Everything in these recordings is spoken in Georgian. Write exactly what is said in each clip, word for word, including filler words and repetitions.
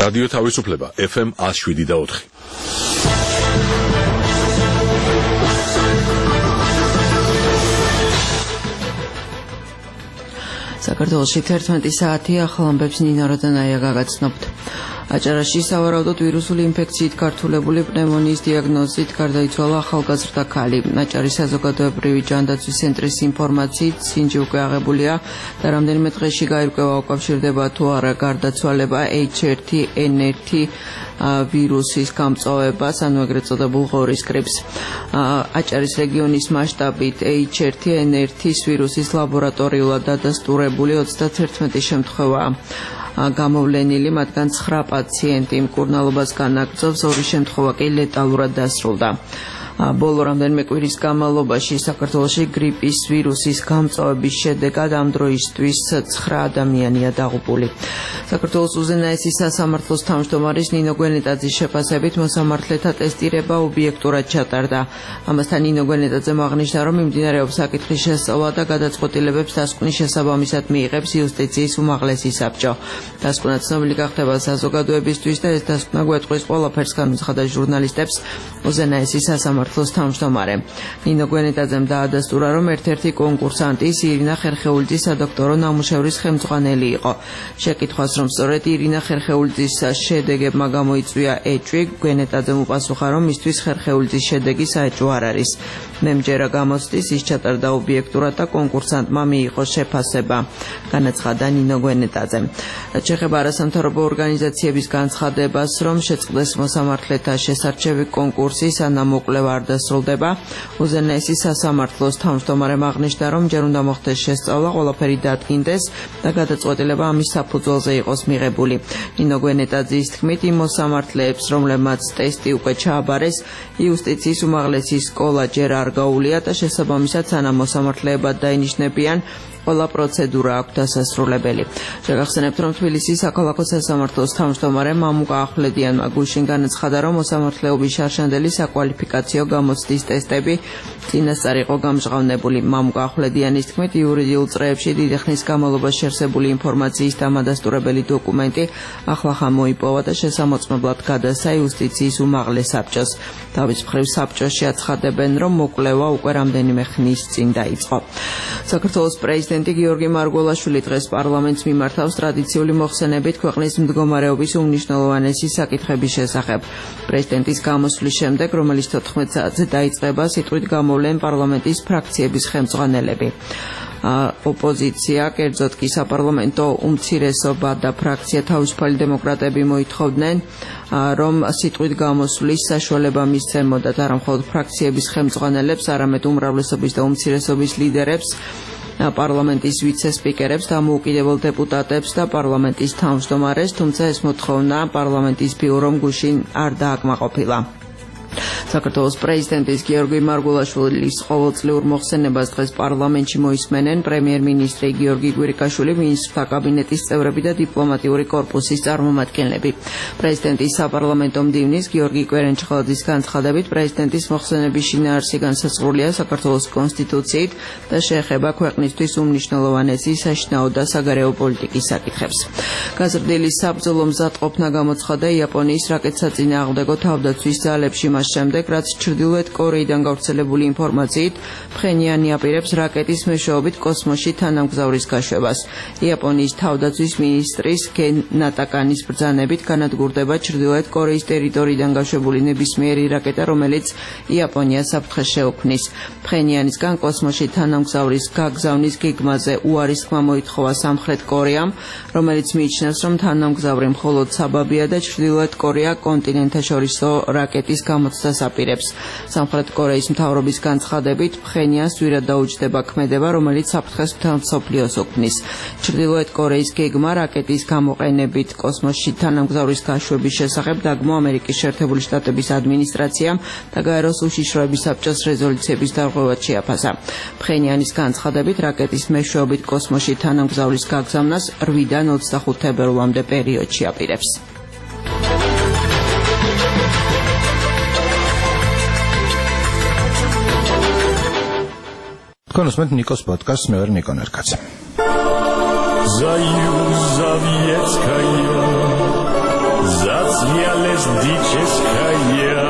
რადიო თავისუფლება ეფ ემ one oh seven და four. საქართველოში თერთმეტი საათი ახალ ამბებს ნინო როდანაია გაგაცნობთ. აჭარაში სავარაუდოდ ვირუსული ინფექციით გართულებული პნევმონიის დიაგნოზით გარდაიცვალა ახალგაზრდა ქალი. აჭარის საზოგადოებრივი ჯანდაცვის ცენტრის ინფორმაციით სინჯი უკვე აღებულია და რამდენიმე დღეში გაირკვევა უკავშირდება თუ არა გარდაცვალება H one N one ვირუსის გამწვავებას, ანუ ეგრეთ წოდებულ ღორის გრიპს. აჭარის რეგიონის მასშტაბით H one N one ვირუსის ლაბორატორიულად დადასტურებული ოცდათერთმეტი შემთხვევაა გამოვლენილი, მათგან ცხრა პაციენტი მკურნალობას განაგრძობს, ორი შემთხვევა კი ლეტალურად დასრულდა. ბოლო რამდენიმე კვირის განმავლობაში საქართველოში გრიპის ვირუსის გამწვავების შედეგად ამ დროისთვის ცხრა ადამიანია დაღუპული. საქართველოს უზენაესი სასამართლოს თავმჯდომარის ნინო გვენეტაძის შეფასებით მოსამართლეთა ტესტირება ობიექტურად ჩატარდა. ამასთან ნინო გვენეტაძემ აღნიშნა, რომ მიმდინარეობს საკითხის შესწავლა და გადაწყვეტილებებს დასკვნის შესაბამისად მიიღებს იუსტიციის უმაღლესი საბჭო. დასკვნა ცნობილი გახდება საზოგადოებისთვის და ეს დასკვნა გვეტყვის ყველაფერს განუცხადა ჟურნალისტებს უზენაესი სასამართლოს თავმჯდომარე. ნინო გვენეტაძემ დაადასტურა, რომ ერთ-ერთი კონკურსანტი ირინა ხერხეულიძის სადოქტორო ნამუშევრის ხელმძღვანელი იყო. შეკითხვას, რომ სწორედ ირინა ხერხეულიძის შედეგებმა გამოიწვია ეჭვი, გვენეტაძემ უპასუხა, რომ მისთვის ხერხეულიძის შედეგი საეჭვო არ არის. მემჯერა გამოცდის ის ჩატარდა ობიექტურად და კონკურსანტმა მიიღო შეფასება, განაცხადა ნინო გვენეტაძემ. რაც შეეხება არასამთავრობო ორგანიზაციების განცხადებას, რომ შეწყდეს მოსამართლეთა შესარჩევი კონკურსი, სანამ მოკვლევა არ დასრულდება, უზენაესი სასამართლოს თავმჯდომარემ აღნიშნა, რომ ჯერ უნდა მოხდეს შესწავლა, ყველაფერი დადგინდეს და გადაწყვეტილება ამის საფუძველზე იყოს მიღებული. ნინო გვენეტაძის თქმით, იმ მოსამართლეებს, რომლებმაც ტესტი უკვე ჩააბარეს, იუსტიციის უმაღლესი სკოლა ჯერ არ გაუვლია და შესაბამისად სანამ მოსამართლეებად დაინიშნებიან, ყველა პროცედურა აქვს დასასრულებელი. შეგახსენებთ, რომ თბილისის საქალაქო სასამართლოს თავმჯდომარე მამუკა ახვლედიანმა გუშინ განაცხადა, რომ მოსამართლეობის შარშანდელი საკვალიფიკაციო გამოცდის ტესტები წინასწარ იყო გამჟღავნებული. მამუკა ახვლედიანის თქმით, იურიდიულ წრეებში დიდი ხნის განმავლობაში შევსებული ინფორმაციის დამადასტურებელი დოკუმენტი ახლახან მოიპოვა და შესამოწმებლად გადასცა იუსტიციის უმაღლეს საბჭოს. თავის მხრივ საბჭოში აცხადებენ, რომ მოკვლევა უკვე რამდენიმე ხნის წინ დაიწყო. საქართველოს პრეზიდენტი გიორგი მარგველაშვილი დღეს პარლამენტს მიმართავს ტრადიციული მოხსენებით ქვეყნის მდგომარეობის უმნიშვნელოვანესი საკითხების შესახებ. პრეზიდენტის გამოსვლის შემდეგ, რომელიც თოთხმეტ საათზე დაიწყება, სიტყვით გამოვლენ პარლამენტის ფრაქციების ხელმძღვანელები. ოპოზიცია, კერძოდ კი საპარლამენტო უმცირესობა და ფრაქცია თავისუფალი დემოკრატები მოითხოვდნენ, რომ სიტყვით გამოსვლის საშუალება მისცემოდათ არა მხოლოდ ფრაქციების ხელმძღვანელებს, არამედ უმრავლესობის და უმცირესობის ლიდერებს, პარლამენტის ვიცე-სპიკერებს, დამოუკიდებელ დეპუტატებს და პარლამენტის თავმჯდომარეს, თუმცა ეს მოთხოვნა პარლამენტის ბიურომ გუშინ არ დააკმაყოფილა. საქართველოს პრეზიდენტის გიორგი მარგველაშვილის ყოველწლიურ მოხსენებას დღეს პარლამენტში მოისმენენ პრემიერ-მინისტრი გიორგი კვირიკაშვილი, მინისტრთა კაბინეტის წევრები და დიპლომატიური კორპუსის წარმომადგენლები. პრეზიდენტის საპარლამენტო მდივნის გიორგი კვერენჩხელაძის განცხადებით, პრეზიდენტის მოხსენების შინაარსი განსაზღვრულია საქართველოს კონსტიტუციით და შეეხება ქვეყნისთვის უმნიშვნელოვანესი საშინაო და საგარეო პოლიტიკის საკითხებს. გაზრდილი საბრძოლო მზადყოფნა გამოცხადა იაპონიის რაკეტსაწინააღმდეგო თავდაცვის ძალებში მას შემდეგ, რაც ჩრდილოეთ კორეიდან გავრცელებული ინფორმაციით ფხენიანი აპირებს რაკეტის მეშვეობით კოსმოსში თანამგზავრის გაშვებას. იაპონიის თავდაცვის მინისტრის გენ ნატაკანის ბრძანებით განადგურდება ჩრდილოეთ კორეის ტერიტორიიდან გაშვებული ნებისმიერი რაკეტა, რომელიც იაპონიას საფრთხეს შეუქმნის. ფხენიანისგან კოსმოსში თანამგზავრის გაგზავნის გეგმაზე უარის თქმა მოითხოვა სამხრეთ კორეამ, რომელიც მიიჩნევს, რომ თანამგზავრი მხოლოდ საბაბია და ჩრდილოეთ კორეა კონტინენტთაშორისო რაკეტის გამოცდას აპირებს. სამხრეთ კორეის მთავრობის განცხადებით, ფხენიანს ძვირად დაუჯდება ქმედება, რომელიც საფრთხეს მთელ მსოფლიოს უქმნის. ჩრდილოეთ კორეის გეგმა რაკეტის გამოყენებით კოსმოსში თანამგზავრის გაშვების შესახებ დაგმო ამერიკის შეერთებული შტატების ადმინისტრაციამ და გაეროს უშიშროების საბჭოს რეზოლუციების დარღვევად შეაფასა. ფხენიანის განცხადებით, რაკეტის მეშვეობით კოსმოსში თანამგზავრის გაგზავნას რვიდან ოცდახუთ თებერვლამდე პერიოდში აპირებს. Konusmet Nikos podcast me ver Nikon Erkatze. Zayuzavietskaya я лишь дическая.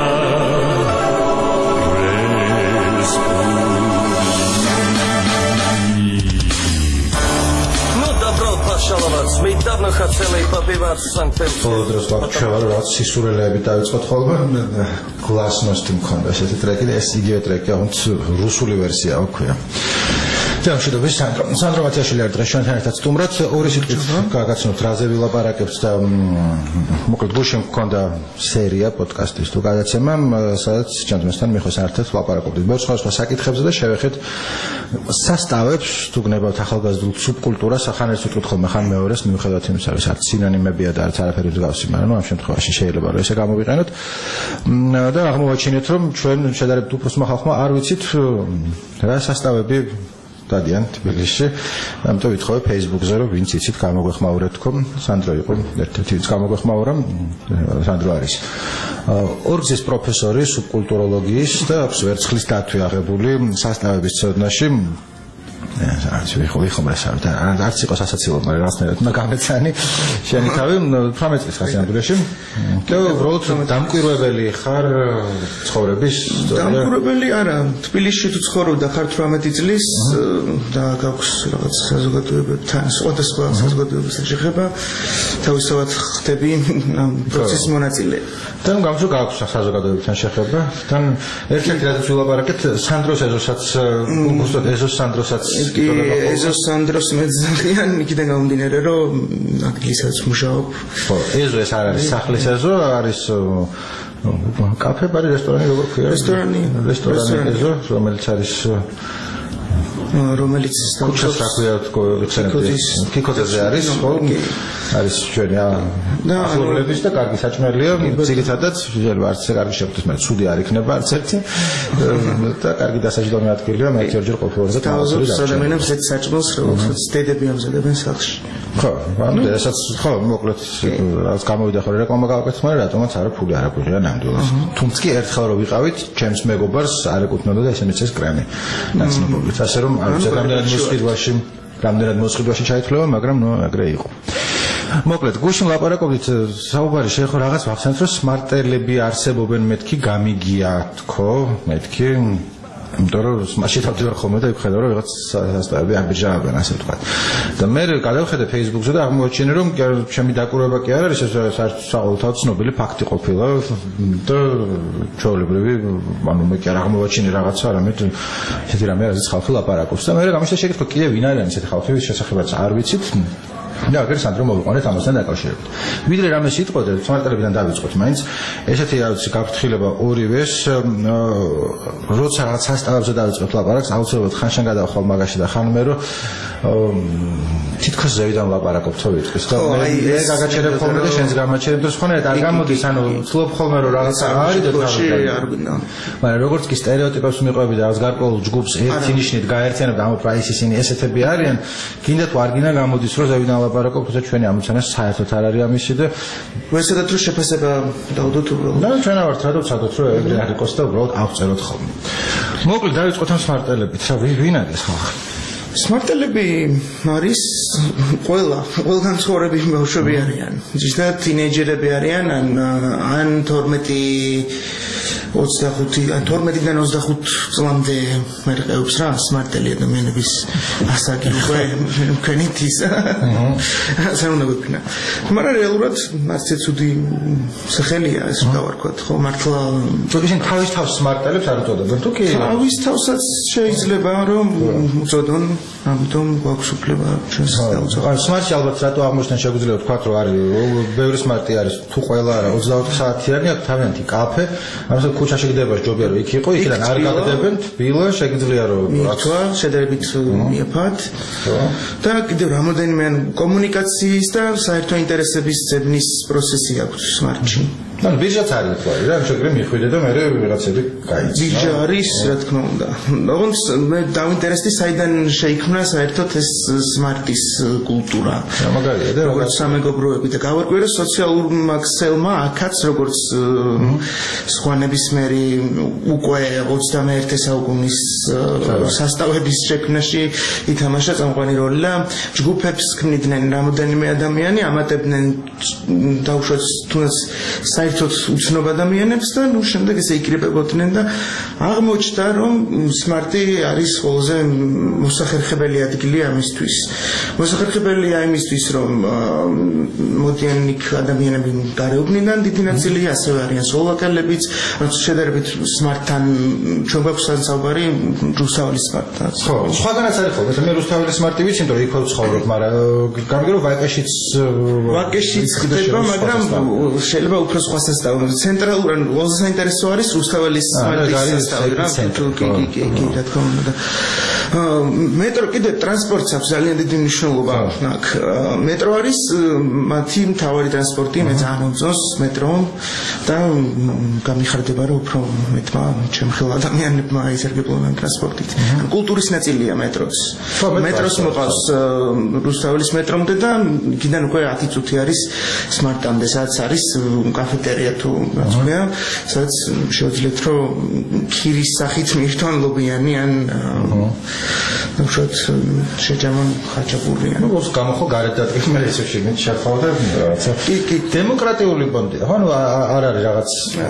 Мы давно хотели побывать в Санкт-Петербурге. Полдрос ვაკუშავარ რაც სისურელეები დავიწყოთ ხოლმე გლასნოსტი მქონდა ესეთი ტრეკი და ეს იგივე ტრეკი აღუნც რუსული ვერსია აქვია. Თამშიდობი სანდრო სანდრო მათიაშვილი არის დღეს ჩვენთან ერთად სტუმრად ორი სიტყვით გაგაცნობთ რაზე ვილაპარაკებთ და მოკლედ გუშინ მქონდა სერია პოდკასტის თუ გადაცემა სადაც ჩემთან მიხვეს ერთად ვლაპარაკობდით ბევრ სხვა სხვა საკითხებზე და შევეხეთ სასტავებს თუ გნებავთ ახალგაზრდულ სუბკულტურას ახან ეს ვიტყვით ხოლმე ხან მეორეს მიუხედავად იმისა რომ არც სინონიმებია და არც არაფერი მსგავსი მაგრამ ნუ ამ შემთხვევაში შეიძლება რომ ესე გამოვიყენოთ და აღმოვაჩინეთ რომ ჩვენ შედარებით უფრო სმა ხალხმა არ ვიცით რა სასტავები დადიან თბილისში. ამიტომ ვითხოვე Facebook-ზე რომ ვინც იცით გამოგვეხმაურეთ თქო. სანდრო იყო ერთ-ერთი ვინც გამოგვეხმაურა. სანდრო არის ორგზის პროფესორი სუბკულტუროლოგიის და აქვს ვერცხლის დათვი აღებული სასტავების ცოდნაში. ეს ვიხო ხომ ეს არც იყოს ასაცილო, მაგრამ რაღაცნაირად უნდა გამეცანი შენი თავი თვრამეტ წლის ხარ სანდროში. და უბრალოდ დამკვირვებელი ხარ ცხოვრების დამკვირვებელი არა, თბილისში თუ ცხოვრობ და ხარ თვრამეტი წლის და გაქვს რაღაც საზოგადოებებთან, სხვადასხვა საზოგადოებებთან შეხება, თავისთავად ხდები ამ პროცესის მონაწილე. თან გამშვ გაქვს საზოგადოებებთან შეხება. თან ერთ-ერთი რაც ვილაპარაკეთ, სანდროს ეზოსაც, უბრალოდ ეზოს სანდროსაც კი ეზოს სანდროს მეძახიან იქიდან გამომდინარე რომ ადგილისაც მუშაობ. ხო, ეზო ეს არ არის სახლის ეზო, არის კაფე, ბარი, რესტორანი, როგორ ქვია? რესტორანი, რესტორანი ეზო, რომელიც არის რომელიც კუჩას აქვია თქო კიკოძეზე არის ხო არის ჩვენი ახალგაზრდების და კარგი საჭმელია ძირითადად შეიძლება არც კარგი შეხვდეს მაგრამ ცუდი არ იქნება არც ერთი და კარგი დასაჯდომი ადგილია მე ჯერჯერ ყოფილვარ და თავაზობს ადამიანებს ეს საჭმელს როგორც დედები ამზადებენ სახლში ხო ანუ ესაც ხო მოკლედ რაც გამოვიდა ხო რეკლამა გავაკეთე მაგრამ რატომაც არა ფული არ აგვიღია ნამდვილად თუმცა კი ერთხელ რო ვიყავით ჩემს მეგობარს არ ეკუთვნოდა და ესენიც ეს კრემი ნაცნობობით ასე რომ არც რამდენად მოსყიდვაში რამდენად მოსყიდვაში ჩაითვლება მაგრამ ნუ ეგრე იყო მოკლედ გუშინ ლაპარაკობდით საუბარი შეეხო რაღაც ვახსენეთ რომ სმარტელები არსებობენ მეთქი გამიგია თქო მეთქი იმიტომ რომ მაშინ თავდივარ ხოლმე და ვხედავ რომ რაღაც სასტავები აბიჯავენ ასე ვთქვათ და მე გადავხედე Facebook-ზე და აღმოაჩინე რომ ჩემი დაკვირვება კი არ არის ეს საყოველთაოდ ცნობილი ფაქტი ყოფილა და ჩვეულებრივი ანუ მე კი არ აღმოაჩინე რაღაცა არამედ ესეთი რამე რაზეც ხალხი ლაპარაკობს და მე გამიშთა შეკითხვა კიდე ვინ არის ესეთი ხალხი ვის შესახებაც არ ვიცით და აგერ სანდრო მოვიყვანეთ ამასთან დაკავშირებით. ვიდრე რამე სიტყვაზე სმარტელებიდან დავიწყოთ, მაინც ესეთი რაღაც გაფრთხილება ორივეს, როცა რაღაც სასტავებზე დავიწყოთ ლაპარაკს, აუცილებლად ხანშან გადავხვალ მაგაში და ხან მე რომ თითქოს ზევიდან ლაპარაკობ თო ვიტყვის და მე გაგაჩერებ ხოლმე და შენს გამაჩერებ და სხვანაირად არ გამოდის, ანუ ვცლობ ხოლმე რომ რაღაცა არის და თავი არ გვინდა. მაგრამ როგორც კი სტერეოტიპებს მიყვები და რაღაც გარკვეულ ჯგუფს ერთი ნიშნით გაერთიანებ და ამო პრაის ისინი ესეთები არიან, გინდა თუ არ გინდა გამოდის რომ ზევიდან ლაპარაკობ და ჩვენი ამოცანა საერთოდ არ არის ამისი და ვესადათ რომ შეფასება დავდოთ უბრალოდ. და ჩვენ ვართ რა დავცადოთ რომ ეგრე არ იყოს და უბრალოდ ავწეროთ ხოლმე. მოკლედ დავიწყოთ ამ სმარტელებით. რა ვინ არის ხალხი? სმარტელები არის ყველა ყველგან ცხოვრები ბავშვები არიან. ზუსტად თინეიჯერები არიან ან ან თორმეტი ოცდახუთი ან თორმეტიდან ოცდახუთ წლამდე მერყეობს რა სმარტელი ადამიანების ასაკი უკვე მქონით ის ასე უნდა ვიქნა მაგრამ რეალურად არც ცუდი სახელია ეს დავარქვათ ხო მართლა თუ ისინი თავის თავს სმარტელებს არ უწოდებენ თუ კი თავის თავსაც შეიძლება რომ უწოდონ ამიტომ გვაქვს უფლება ჩვენს დავუწოდოთ ან სმარტში ალბათ რატო აღმოჩნდა შეგვიძლია ვთქვათ რომ არის ბევრი სმარტი არის თუ ყველა არა ოცდაოთხ საათიანი აქვს თავიანთი კაფე ამას ქუჩაში გდება ჯობია რომ იქ იყო იქიდან არ გაგდებენ თბილა შეგიძლია რომ რაცვა შედარებით მიაფათ და კიდევ რამოდენიმე კომუნიკაციის და საერთო ინტერესების ძებნის პროცესი აქვს სმარტში ანუ ბირჟაც არის თქვარი რა, შეგრე მიხვიდე და მე რაღაცები გაიცნო. ბირჟა არის, რა თქმა უნდა. როგორც მე დავინტერესდი, საიდან შეიქმნა საერთოდ ეს სმარტის კულტურა. მაგარია და როგორც სამეგობროები და გავარკვიე სოციალურმა ქსელმა აქაც როგორც სხვა ნებისმიერი უკვე ოცდამეერთე საუკუნის სასწავლების შექმნაში ითამაშა წამყვანი როლი და ჯგუფებს ქმნიდნენ რამოდენიმე ადამიანი, ამატებდნენ დაუშვათ თუნდაც საერთოდ უცნობ ადამიანებს და ნუ შემდეგ ესე იკრიბებოდნენ და აღმოჩნდა რომ სმარტი არის ყველაზე მოსახერხებელი ადგილი ამისთვის. მოსახერხებელია იმისთვის რომ მოდიან იქ ადამიანები გარეუბნიდან დიდი ნაწილი ასევე არიან სლოვაკელებიც, რაც შედარებით სმარტთან ჩვენ გვაქვს საუბარი რუსთაველის სმარტთან. ხო, სხვაგანაც არის ხოლმე, მე რუსთაველის სმარტი ვიცი, იმიტომ რომ იქ ვცხოვრობ, მაგრამ კარგი რომ ვაკეშიც ვაკეშიც ხდება, მაგრამ შეიძლება უფრო სხვა სასწავლო. ცენტრალურად ყველაზე საინტერესო არის რუსთაველის სმარტის სასწავლო რა. კი, კი, კი, რა თქმა უნდა. მეტრო კიდე ტრანსპორტს აქვს ძალიან დიდი მნიშვნელობა აქ. მეტრო არის მათი მთავარი ტრანსპორტი, მე ძალიან მომწონს მეტრო და გამიხარდება რომ უფრო მეტმა ჩემხელ ადამიანებმა ისერგებლობენ ტრანსპორტით. კულტურის ნაწილია მეტროს. მეტროს მოყავს რუსთაველის მეტრომდე და იქიდან უკვე ათი წუთი არის სმარტამდე, სადაც არის კაფეტერია თუ რა თქმა უნდა, სადაც შეუძლიათ რომ ქირის სახით მიირთვან ლობიანი ან უშუალოდ შეჯამონ ხაჭაპური. ნუ ის გამოხო გარეთ დადგეს მე ესე შეგეთ შეხავ და რაღაცა. კი, კი, დემოკრატიული პონტი. ხო, ნუ არ არის რაღაც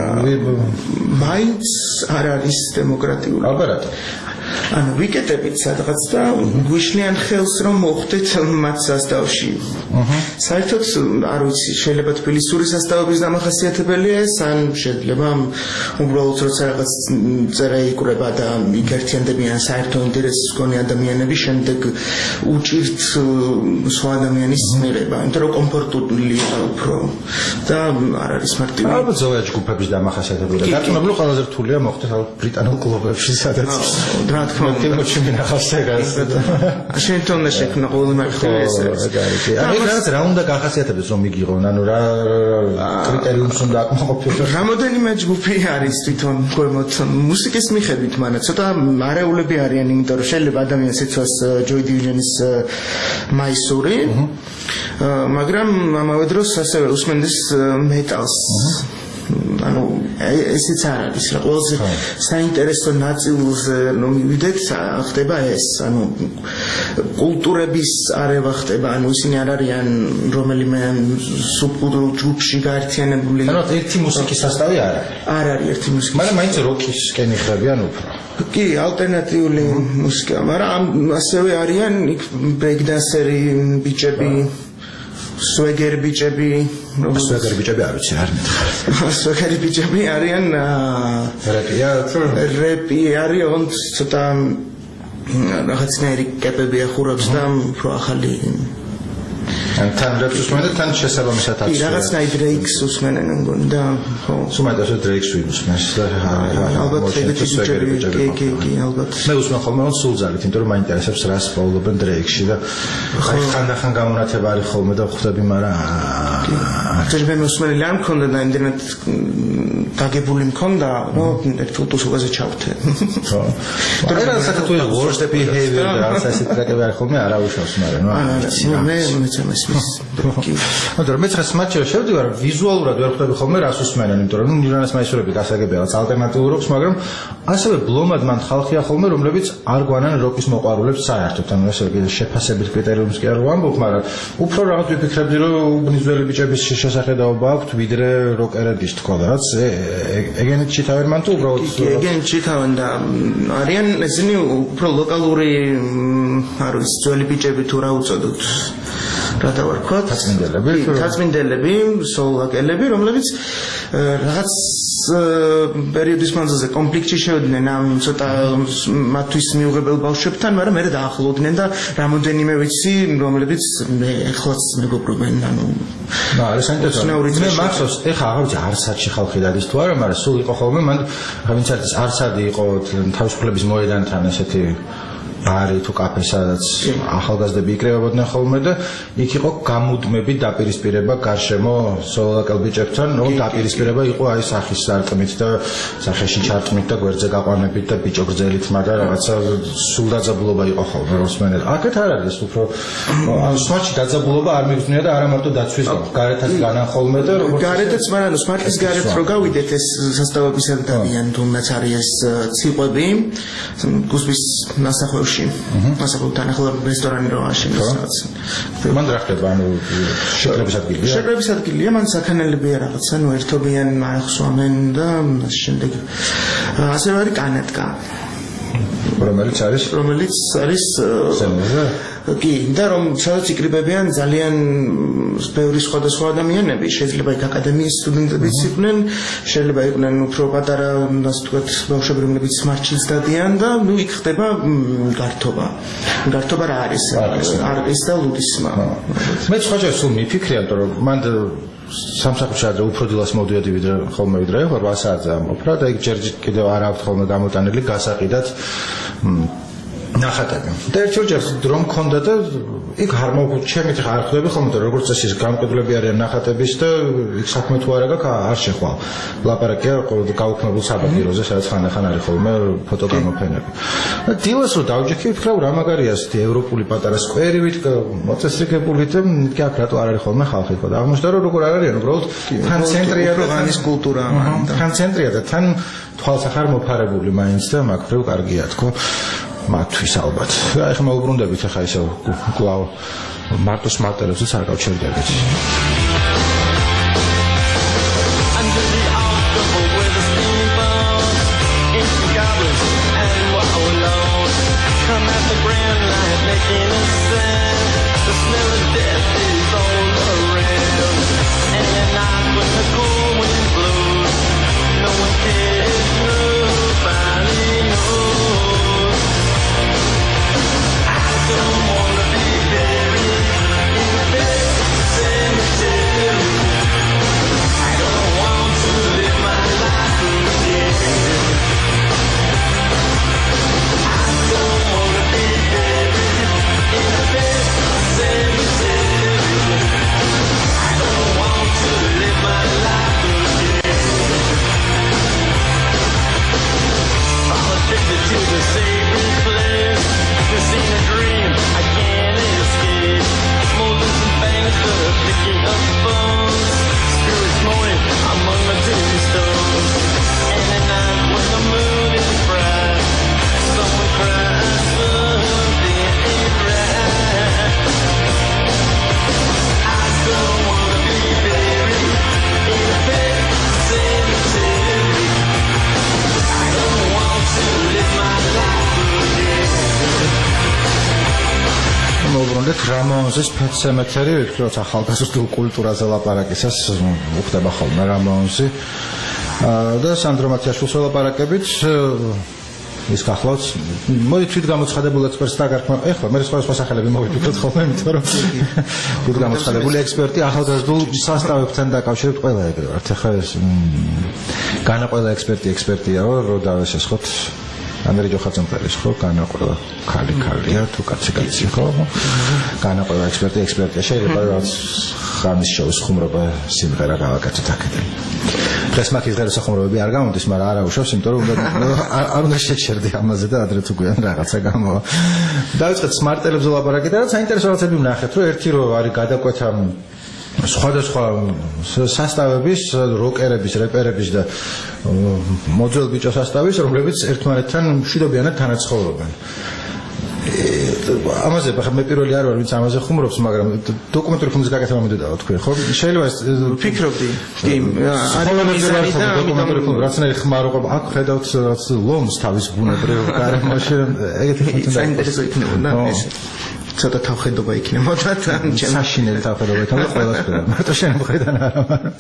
მაინც არ არის დემოკრატიული. აბარატო. ანუ ვიკეტებით სადღაც და გვიშლიან ხელს რომ მოხვდეთ მათ სასწავლში. საერთოდ არ ვიცი, შეიძლება თბილისური სასწავლების დამახასიათებელია ეს, ან შეიძლება უბრალოდ როცა რაღაც წერა იკვრება და იგერთიანდებიან საერთო ინტერესის მქონე ადამიანები, შემდეგ უჭირთ სხვა ადამიანის მიღება, იმიტომ რომ კომფორტულია უფრო და არ არის მარტივი. ალბათ ზოგადად ჯგუფების დამახასიათებელია. დარწმუნებული ყველაზე რთულია მოხვდეთ ბრიტანულ კლუბებში, სადაც რა თქმა უნდა თემაში მინახავსეგას. შენ თვითონ შექმნა ყოველი მაგალითი ესე. აი რაღაც რა უნდა გახასიათებდეს რომ მიგიღონ, ანუ რა კრიტერიუმს უნდა აკმაყოფილოს. რამოდენიმე ჯგუფი არის თვითონ გვემოთ მუსიკის მიხედვით, მაგრამ ცოტა არეულები არიან, იმიტომ რომ შეიძლება ადამიანს ეცვას Joy Division-ის მაისური, მაგრამ ამავე დროს ასევე უსმენდეს მეტალს. ანუ ესეც არ არის რა, ყველაზე საინტერესო ნაწილზე რომ მივიდეთ ხდება ეს, ანუ კულტურების არევა ხდება, ანუ ისინი არ არიან რომელიმე სუბკულტურულ ჯგუფში გაერთიანებული. ანუ ერთი მუსიკის სასწავლი არ არის. არ არის ერთი მუსიკის. მაგრამ მაინც როკისკენ იხდებიან უფრო. კი, ალტერნატიული მუსიკა, მაგრამ ასევე არიან იქ ბრეიკდანსერი ბიჭები, სვეგერ ბიჭები, სვეგერ ბიჭები არ ვიცი, არ მითხარ. სვეგერ ბიჭები არიან რეპია, რეპი არიან ცოტა რაღაცნაირი კეპები ახურავს და უფრო ახალი ან თან რეპს უსმენთ, თან შესაბამისად აქვს. კი, რაღაცნაირ დრეიქს უსმენენ მგონი და ხო. სუმადას დრეიქს ვინუსმენს და ალბათ ეგეთი კი, კი, კი, ალბათ. მე უსმენ ხოლმე რომ სულ ძალით, იმიტომ რომ მაინტერესებს რა სპაულობენ დრეიქში და ხა ხანდახან გამონათება არის ხოლმე და ხვდები, მაგრამ ჯერ მოსმენილი არ მქონდა და იმდენად გაგებული მქონდა, რომ ერთ ფოტოსუგაზე ჩავთე. ხო. მაგრამ საკუთრივ worst behavior და ასე ასეთი ტრეკები არის ხოლმე არავიშავს, მაგრამ ნუ არა, მე მეცემეს მის. მაგრამ მე ცხრა სმარტში შევდივარ, ვიზუალურად ვერ ხვდები ხოლმე რას უსმენენ, იმიტომ რომ ნუ ნირვანას მაისურები გასაგებია, ალტერნატიულ როკს, მაგრამ ასევე ბლომად მან ხალხია ხოლმე, რომლებიც არ გვანან როკის მოყვარულებს საერთოდ, ანუ ესე შეფასებით კრიტერიუმს კი არ ვამბობ, მაგრამ უფრო რაღაც ვიფიქრებდი, რომ უბნიზველი ბიჭების შესახედაობა აქვთ, ვიდრე როკერების თქო და რაც ეგენით ჩითავენ მან თუ უბრალოდ ეგენით ჩითავენ და არიან ესენი უფრო ლოკალური არ ვიცი ძველი ბიჭები თუ რა უწოდოთ რა დავარქვათ თაცმინდელები თაცმინდელები სლოვაკელები რომლებიც რაღაც პერიოდის მანძილზე კონფლიქტში შევიდნენ ამ ცოტა მათთვის მიუღებელ ბავშვებთან, მაგრამ მე დაახლოვდნენ და რამოდენიმე ვიცი რომლებიც ახლაც მეგობრობენ, ანუ და არის საინტერესო. მე მახსოვს, ეხლა აღარ ვიცი არსადში ხალხი დადის თუ არა, მაგრამ სულ იყო ხოლმე მან ვინც არის არსადი იყო თავისუფლების მოედანთან ესეთი ბარი თუ კაფე სადაც ახალგაზრდები იკრებებოდნენ ხოლმე და იქ იყო გამუდმებით დაპირისპირება გარშემო სოლაკელ ბიჭებთან, ნუ დაპირისპირება იყო აი სახის სარწმით და სახეში ჩარწმით და გვერდზე გაყვანებით და ბიჭო გრძელით, მაგრამ რაღაცა სულ დაძაბულობა იყო ხოლმე როსმენელს. აქეთ არ არის უფრო სმარტში დაძაბულობა არ მიგრძნია და არა მარტო დაცვის გარეთაც განახოლმე და გარეთაც, მაგრამ სმარტის გარეთ რო გავიდეთ ეს სასწავლებლის ადამიან თუნდაც არის ეს ციყვები გუსმის ნასახლებში ნასახლებთან ახლა რესტორანი რო აშენეს რაღაც. მან რა ხდება ანუ შეკრების ადგილია? შეკრების ადგილია, მან საქანელებია რაღაცა, ნუ ერთობიან ახსოვენ და ამ შემდეგ ასევე არის კანატკა. რომელიც არის რომელიც არის ზემოზე? კი, და რომ სადაც იკრიბებიან ძალიან ბევრი სხვადასხვა ადამიანები, შეიძლება იქ აკადემიის სტუდენტებიც იყვნენ, შეიძლება იყვნენ უფრო პატარა, ასე ვთქვათ, ბავშვები, რომლებიც სმარტშიც დადიან და ნუ იქ ხდება გართობა. გართობა რა არის? არის და ლუდისმა. მე სხვა სულ მიფიქრია, რომ მან სამსახურში ადრე უფრო დილას მოვდიოდი ვიდრე ხოლმე ვიდრე რვა საათზე ამოფრა და იქ ჯერ კიდევ არ აქვს ხოლმე გამოტანილი გასაყიდად ნახატები. და ერთ-ერთი დრო მქონდა და იქ არ მოგ ჩემით არ ხვდები ხოლმე და როგორც წესი გამყიდვლები არიან ნახატების და იქ საქმე თუ არა გაქვს არ შეხვალ. ლაპარაკია გაუქმებულ საბაგიროზე, სადაც ხანდახან არის ხოლმე ფოტოგამოფენები. და დილას რო დავჯექი, ვთქვა რა მაგარია ასეთი ევროპული პატარა სკვერივით, მოწესრიგებული და კი აქ რატო არ არის ხოლმე ხალხი ხო და აღმოჩნდა რომ როგორ არ არიან, უბრალოდ თან ცენტრია და განის კულტურა თან ცენტრია და თან თვალს ახარ მოფარებული მაინც და მაგ-ფრივ კარგია თქო. მათთვის ალბათ. რა ეხლა მოვუბრუნდებით ახლა ისე კვლავ მარტო სმარტელებსაც არ გავჩერდებით. რამონზის ფეცემეთერი ვიქროთ ახალგაზრდულ კულტურაზე ლაპარაკისას უხდება ხოლმე რამონზი და სანდრო მათიაშვილს ლაპარაკებით ის გახლავთ მოდი თვით გამოცხადებულ ექსპერტს დაგარქვა ეხლა მე სხვა სხვა სახელები მოვიფიქროთ ხოლმე იმიტომ რომ თვით გამოცხადებული ექსპერტი ახალგაზრდულ სასწავლებთან დაკავშირებით ყველა ეგრე ვართ ეხლა ეს განა ყველა ექსპერტი ექსპერტიაო რო დავესესხოთ ამერიკო ხაცამფერის ხო განაყოლა ქალი ქალია თუ კაცი კაცი ხო განაყოლა ექსპერტი ექსპერტია შეიძლება რაც ხამის შოუს ხუმრობა სიმღერა გავაკეთოთ აქედან დღეს მაგის ღერო სახუმრობები არ გამოდის მაგრამ არა უშავს იმიტომ რომ არ უნდა შეჩერდე ამაზე და ადრე თუ გვიან რაღაცა გამოვა დავიწყეთ სმარტელებზე ლაპარაკი და რაც საინტერესო რაღაცები ვნახეთ რომ ერთი რო არის გადაკვეთა სხვადასხვა სასტავების, როკერების, რეპერების და მოძველ ბიჭო სასტავის, რომლებიც ერთმანეთთან მშვიდობიანად თანაცხოვრობენ. ამაზე მე პირველი არ ვარ, ვინც ამაზე ხუმრობს, მაგრამ დოკუმენტური ფილმის გაკეთება მომდედა თქვი, ხო? შეიძლება ეს ვფიქრობდი. კი, არის მიზანი და დოკუმენტური ფილმი, რაცნაირი ხმარობა აქ ხედავთ რაც ლომს თავის ბუნებრივ გარემოში, ეგეთი საინტერესო იქნებოდა ეს. ცოტა თავხედობა იქნებოდა თან საშინელი თავხედობა იქნება ყველასკენ მარტო შენ მხრიდან არა მაგრამ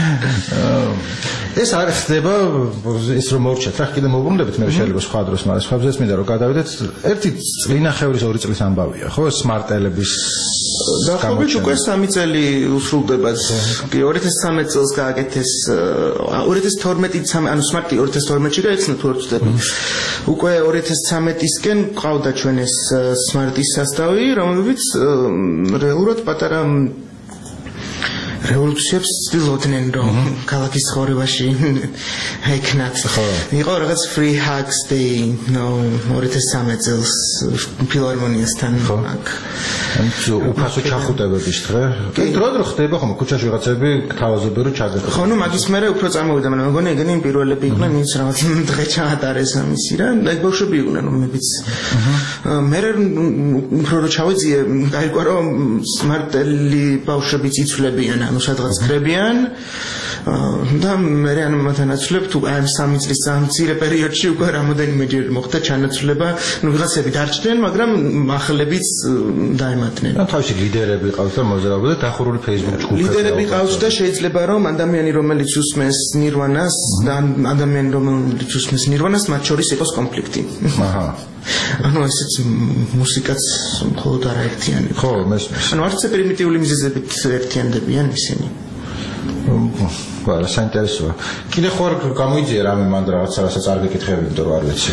ეს არ ხდება ის რომ მოვჩათ რა კიდე მოვუბრუნდებით მე შეიძლება სხვა დროს მაგრამ სხვა ძეს მინდა რომ გადავიდეთ ერთი წლინახევრის ორი წლის ამბავია ხო სმარტელების და ხობი უკვე სამი წელი უსრულდება კი ორი ათას ცხრამეტ წელს გააკეთეს ორი ათას თორმეტი ანუ სმარტი ორი ათას თორმეტში გაიხსნა თუ არ ვცდები უკვე ორი ათას ცხრამეტისკენ ყავდა ჩვენ ეს სმარტის სასტავი, რომელიც რეალურად პატარა რევოლუციებს ცდილობდნენ რომ ქალაქის ცხოვრებაში ეკნათ. იყო რაღაც free hugs day, no, ორი ათას ცხრამეტ წელს ფილარმონიასთან აქ. უფასო ჩახუტებების დღე. კი, დრო-დრო ხდება ხომ ქუჩაში ვიღაცები თავაზობენ რომ ჩაგდეთ. ხო, ნუ მაგის მერე უფრო წამოვიდა, მაგრამ მეგონი ეგენი პირველები იყვნენ, ვინც რაღაც დღე ჩაატარეს ამისი რა. აი ბავშვები იყვნენ, რომლებიც მერე უფრო რო ჩავიძიე, გაიგო რომ სმარტელი ბავშვებიც იცვლებიან, ანუ სადღაც ხრებიან და მე ან მათანაცვლებ თუ აი სამი წლის სამცირე პერიოდში უკვე რამოდენიმეჯერ მოხდა ჩანაცვლება, ნუ ვიღაცები დარჩნენ, მაგრამ ახლებიც დაემატნენ. და თავისი ლიდერები ყავს და მოძრაობა და დახურული Facebook ჯგუფები. ლიდერები ყავს და შეიძლება რომ ადამიანი რომელიც უსმენს ნირვანას და ადამიანი რომელიც უსმენს ნირვანას მათ შორის იყოს კონფლიქტი. აჰა. ანუ ესეც მუსიკაც მხოლოდ არ ერთიანი. ხო, მესმის. ანუ არც პრიმიტიული მიზეზებით ერთიანდებიან ისინი. Well, საინტერესოა. კიდე ხო არ გამოიძიე რამე მანდ რაღაცა რასაც არ გეკითხები, იმიტომ რომ არ ვიცი.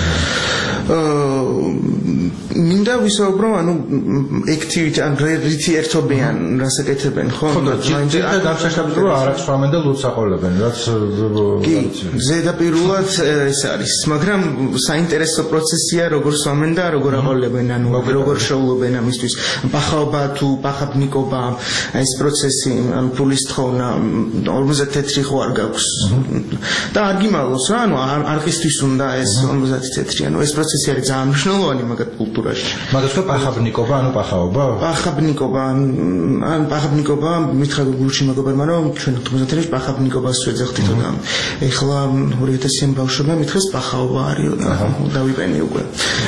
მინდა ვისაუბრო, ანუ activity ან რითი ერთობიან, რასაკეთებენ, ხო? ხო, და დამსახურებად რომ არ აღსვამენ და ლუდს აყოლებენ, რაც კი, ზედაპირულად ეს არის, მაგრამ საინტერესო პროცესია, როგორ სვამენ და როგორ აყოლებენ, ანუ როგორ შეულობენ ამისთვის. პახაობა თუ პახაბნიკობა, ეს პროცესი, ანუ ფულის თხოვნა ორმოცდაათი თეთრი ხო არ გაქვს. და არ გიმალოს რა, ანუ არყისთვის უნდა ეს ორმოცდაათი თეთრი, ანუ ეს პროცესი არის ძალიან მნიშვნელოვანი მაგათ კულტურაში. მაგას ხო პახაბნიკობა, ანუ პახაობა? პახაბნიკობა, ან პახაბნიკობა, მითხრა გულში მეგობარმა რომ ჩვენ ოთხმოცდაათი წელს პახაბნიკობას ვეძახდითო და ეხლა ორი ათასიან ბავშვებმა მითხრეს პახაობა არისო და დავიპენი უკვე.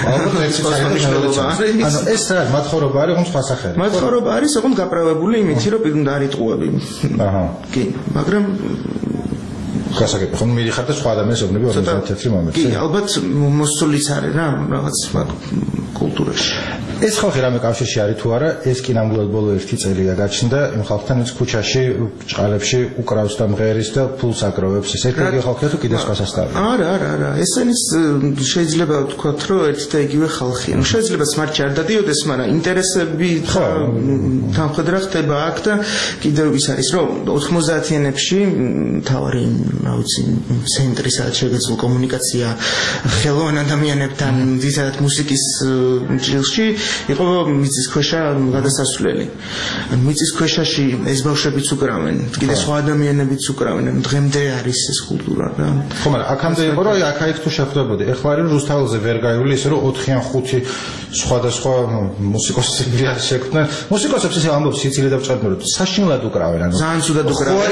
ანუ ეს რა, მათხოვრობა არის, ხომ სხვა სახელი? მათხოვრობა არის, ოღონდ გაправებული იმითი რომ პირდ არ იტყუები. აჰა. კი, მაგრამ გასაგები ხომ მიდიხარ და სხვა ადამიანს ებნები ორმოცდაათი თეთრი მომენტი. კი, ალბათ მოსწულიც არის რა, რაღაც კულტურაში. ეს ხალხი რამე კავშირში არის თუ არა, ეს კი ნამდვილად ბოლო ერთი წელია გაჩნდა იმ ხალხთან, ვინც ქუჩაში, ჭყალებში უკრავს და მღერის და ფულს აკროვებს. ეს ერთგვარი ხალხია თუ კიდე სხვა სასტავია? არა, არა, არა. ესენის შეიძლება ვთქვათ, რომ ერთი და იგივე ხალხია. ნუ შეიძლება სმარტში არ დადიოდეს, მაგრამ ინტერესები თანხმდრა ხდება აქ და კიდევ ის არის, რომ ოთხმოცდაათიანებში თავარი, რა ვიცი, ცენტრი სადაც შეგეძლო კომუნიკაცია ხელოვან ადამიანებთან, ძირითადად მუსიკის ჭრილში იყო მიწისქვეშა გადასასვლელი. მიწისქვეშაში ეს ბავშვებიც უკრავენ, კიდე სხვა ადამიანებიც უკრავენ, დღემდე არის ეს კულტურა რა. ხო, მაგრამ აქამდე იყო რომ აქ-აქ თუ შეხვდებოდი. ეხლა არის რუსთაველზე ვერ გაივლი ისე რომ ოთხი ან ხუთი სხვადასხვა მუსიკოსები შექმნან. მუსიკოსებს ისე ამბობს სიცილე და ვჭერდნენ რომ საშინლად უკრავენ, ანუ ძალიან ცუდად უკრავენ.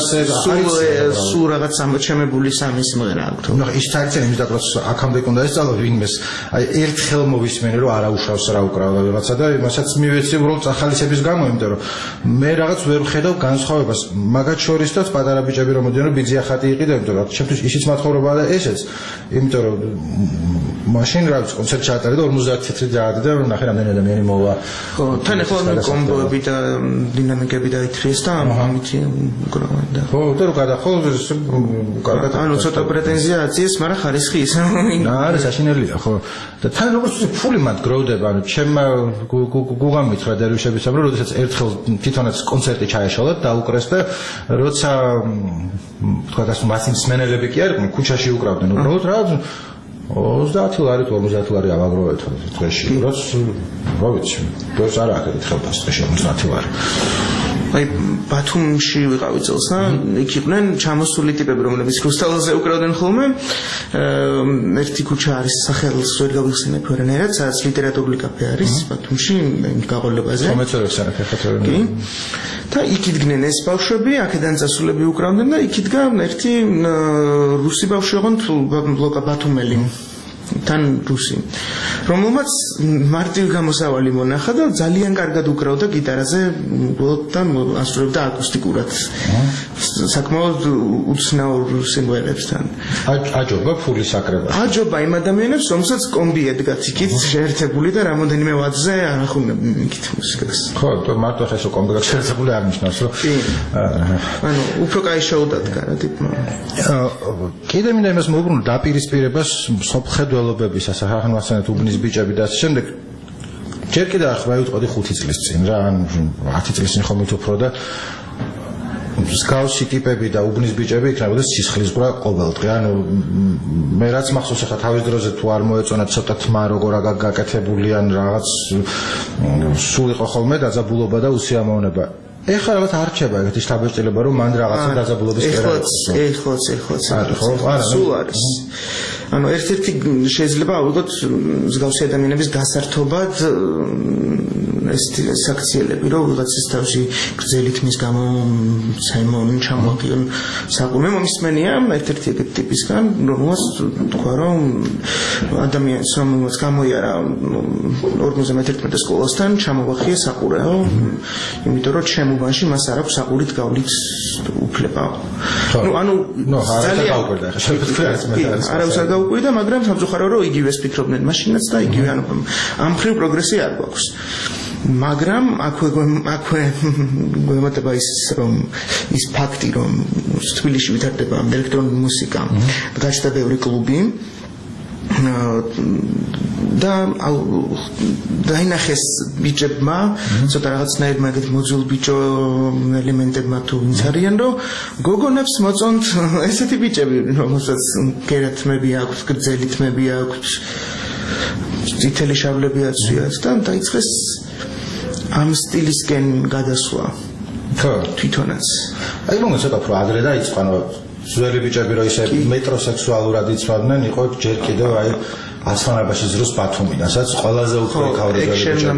სულ რაღაც ამოჩემებული სამი სიმღერა აქვთ. ნუ ის საერთოდ იმის დაკვრას აქამდე უნდა ესწავლო ვინმეს. აი ერთხელ მოვისმენე რომ არა უშავს რა უკრავდა რაღაცა და იმასაც მივეცი უბრალოდ ახალისების გამო, იმიტომ რომ მე რაღაც ვერ ვხედავ განსხვავებას მაგათ შორის და პატარა ბიჭები რომ მოდიან რომ ბიძია ხატი იყიდა, იმიტომ რომ ჩემთვის ისიც მათხოვრობაა და ესეც, იმიტომ რომ მაშინ რა ვიცი კონცერტ ჩაატარე და ორმოცდაათი თეთრი დაადე და ნახე რამდენი ადამიანი მოვა. ხო, თან ახლა კომბოები და დინამიკები დაითრიეს და ამით უკრავენ და ხო, და რო გადახო კარგად ანუ ცოტა პრეტენზია აციეს, მაგრამ ხარისხი ის არა საშინელია, ხო. და თან როგორც ფული მათ გროვდება, ანუ ჩემმა გუგამ მითხრა დერვიშებისამ, რომ როდესაც ერთხელ თვითონაც კონცერტი ჩაეშალათ და უკრეს და როცა თქვა და მასიმ სმენელები კი არ იყვნენ, ქუჩაში უკრავდნენ, უბრალოდ რა ოცდაათი ლარი თუ ორმოცდაათი ლარი ავაგროვეთ დღეში. რაც რა ვიცი, დოს არ აქვს ხელფას დღეში ოცდაათი ლარი. აი ბათუმში ვიყავი წელს და იქ იყვნენ ჩამოსული ტიპები, რომლებიც რუსთაველზე უკრავდნენ ხოლმე. ერთი ქუჩა არის სახელს ვერ გავიხსენებ ვერანაირად, სადაც ლიტერატურული კაფე არის ბათუმში გაყოლებაზე. კომერციულებს არ ეხეთებიან. კი. და იქ იდგნენ ეს ბავშვები, აქედან წასულები უკრავდნენ და იქ იდგა ერთი რუსი ბავშვი, ოღონდ ბლოკა ბათუმელი. თან რუსი, რომელმაც მარტივი გამოსავალი მონახა და ძალიან კარგად უკრავდა გიტარაზე და ასრულებდა აკუსტიკურად. საკმაოდ უცნაურ სიმღერებთან. აჯობა ფულის აკრება. აჯობა იმ ადამიანებს, რომელსაც კომბი ედგათ იქით შეერთებული და რამოდენიმე ვატზე არ ახუნებდნენ იქით მუსიკას. ხო, მარტო ხესო კომბი შეერთებული არ ნიშნავს, რომ ანუ უფრო კაი შოუ დადგა რა ტიპმა. კიდე მინდა იმას მოვუბრუნო დაპირისპირებას სოფხედველობებისას, ახალმასწავლეთ უბნის ბიჭები და ასე შემდეგ. ჯერ კიდევ ახლა ვიტყოდი ხუთი წლის წინ რა, ან ათი წლის წინ ხომ უფრო და მსგავსი ტიპები და უბნის ბიჭები იქნებოდა სისხლისღვრა ყოველდღე. ანუ მე რაც მახსოვს ახლა თავის დროზე თუ არ მოეწონა ცოტა თმა როგორ გაკეთებული ან რაღაც სულ იყო ხოლმე დაძაბულობა და უსიამოვნება. ეხლა რაღაც არ რჩება ეგეთი შთაბეჭდილება რომ მან რაღაცა დაძაბულობის ეხლაც ეხლაც ეხლაც სულ არის. ანუ ერთ-ერთი შეიძლება ავიღოთ მსგავსი ადამიანების გასართობად ეს საქციელები რომ ვიღაცის თავში გრძელი თმის გამო საიმონ ჩამოყიონ საყურე მომისმენია ერთ-ერთი ეგეთი ტიპისგან რომელსაც თქვა რომ ადამიანს რომელსაც გამოიარა ორმოცდა მეთერთმეტე სკოლასთან ჩამოვახია საყურეო იმიტომ რომ ჩემუბანში მას არ აქვს საყურით გავლით უფლება. ნუ ანუ ძალიან გაუკვირდა ახლა შეიძლება არავის არ გაუკვირდა მაგრამ სამწუხარო რომ იგივეს ფიქრობდნენ მაშინაც და იგივე ანუ ამ მხრივ პროგრესი არ გვაქვს. მაგრამ აქვე აქვე გვემატება ის რომ ის ფაქტი რომ თბილისში ვითარდება ელექტრონული მუსიკა გაჩნდა ბევრი კლუბი და დაინახეს ბიჭებმა ცოტა რაღაცნაირ მაგეთ მოძულ ბიჭო ელემენტებმა თუ ვინც არიან რომ გოგონებს მოწონთ ესეთი ბიჭები რომელსაც გერათმები აქვს გრძელი თმები აქვს წითელი შავლები აცვიათ და დაიწყეს ამ სტილისკენ გადასვლა ხო თვითონაც აი მოგა ცოტა უფრო ადრე დაიწყო ანუ ძველი ბიჭები რომ ისე მეტროსექსუალურად იცვამდნენ იყო ჯერ კიდევ აი ასხანებაში ზრუს ბათუმიდანაც ყველაზე უფრო ქავრიძელი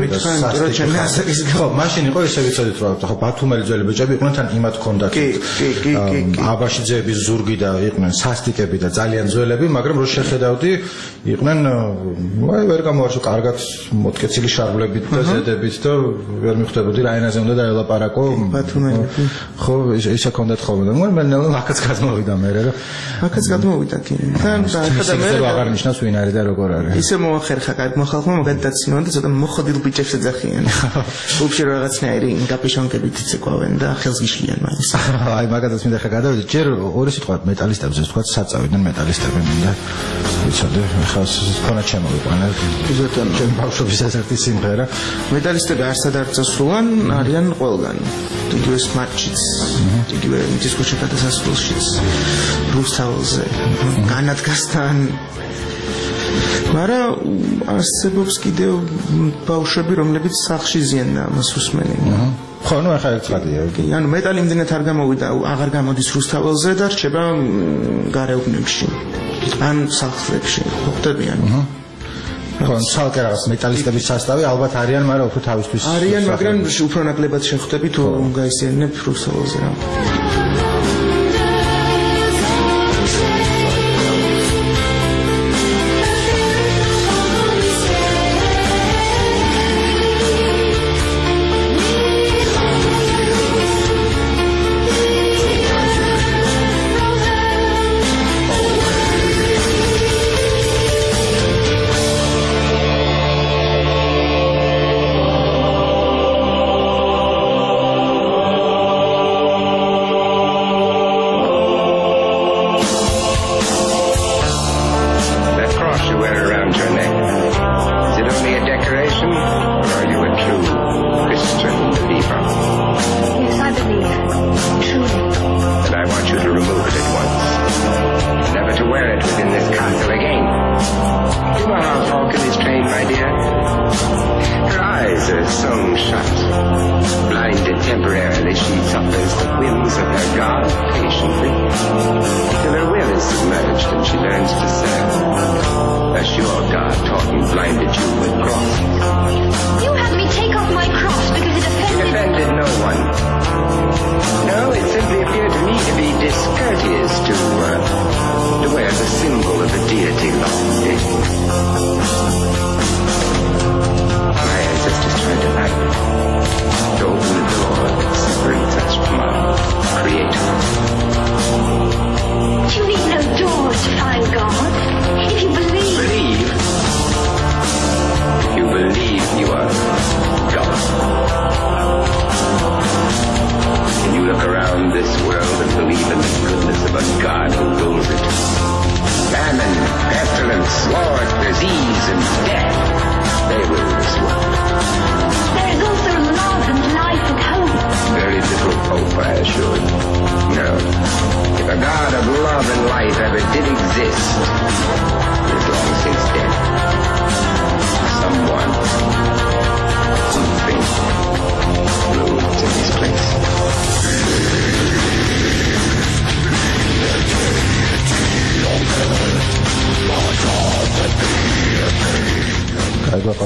ბიჭები ხო მაშინ იყო ესე ვიცოდით რომ ხო ბათუმელი ძველი ბიჭები იყვნენ თან იმათ ჰქონდათ აბაშიძეების ზურგი და იყვნენ სასტიკები და ძალიან ძველები მაგრამ რო შეხედავდი იყვნენ აი ვერ გამოარჩო კარგად მოტკეცილი შარვლებით და ზედებით და ვერ მიხვდებოდი რა ენაზე უნდა დაელაპარაკო ბათუმელები ხო ისე ჰქონდათ ხოლმე და მე ნელ აქაც გადმოვიდა მე რა აქაც გადმოვიდა კი თან და ახლა მე აღარ ნიშნავს ვინ არის და როგორ არის ისე მოახერხა კარგმა ხალხმა მაგათაცინონ და ცოტა მოხდილ ბიჭებს ეძახიან უბში რაღაცნაირი გაპიშონკებით იცეკვავენ და ხელს გიშლიან მაგას აი მაგათაც მინდა ხა გადავიდე ჯერ ორი სიტყვა მეტალისტებზე თქვა საწავდნენ მეტალისტები მინდა ვიცოდე ხა თქვა ჩემოვიყვანე ბიზოტონ ჩემ ბავშვობის ასეთი სიმღერა მეტალისტები არსად არ წასულან არიან ყველგან იგივე სმარტშიც იგივე დისკოში გადასასვლელშიც რუსთავზე განადგასთან მაგრამ არსებობს კიდევ ბავშვები რომლებიც სახლში ზიან და მას უსმენენ ხო ნუ ახლა ერთადია კი ანუ მეტალი იმდენად არ გამოვიდა აღარ გამოდის რუსთაველზე და რჩება გარეუბნებში ან სახლებში ხვდებიან ხო ცალკე რაღაც მეტალისტების სასტავი ალბათ არიან მაგრამ უფრო თავისთვის არიან მაგრამ უფრო ნაკლებად შეხვდები თუ გაისიანებ რუსთაველზე რა To open the door that separates us from our Creator.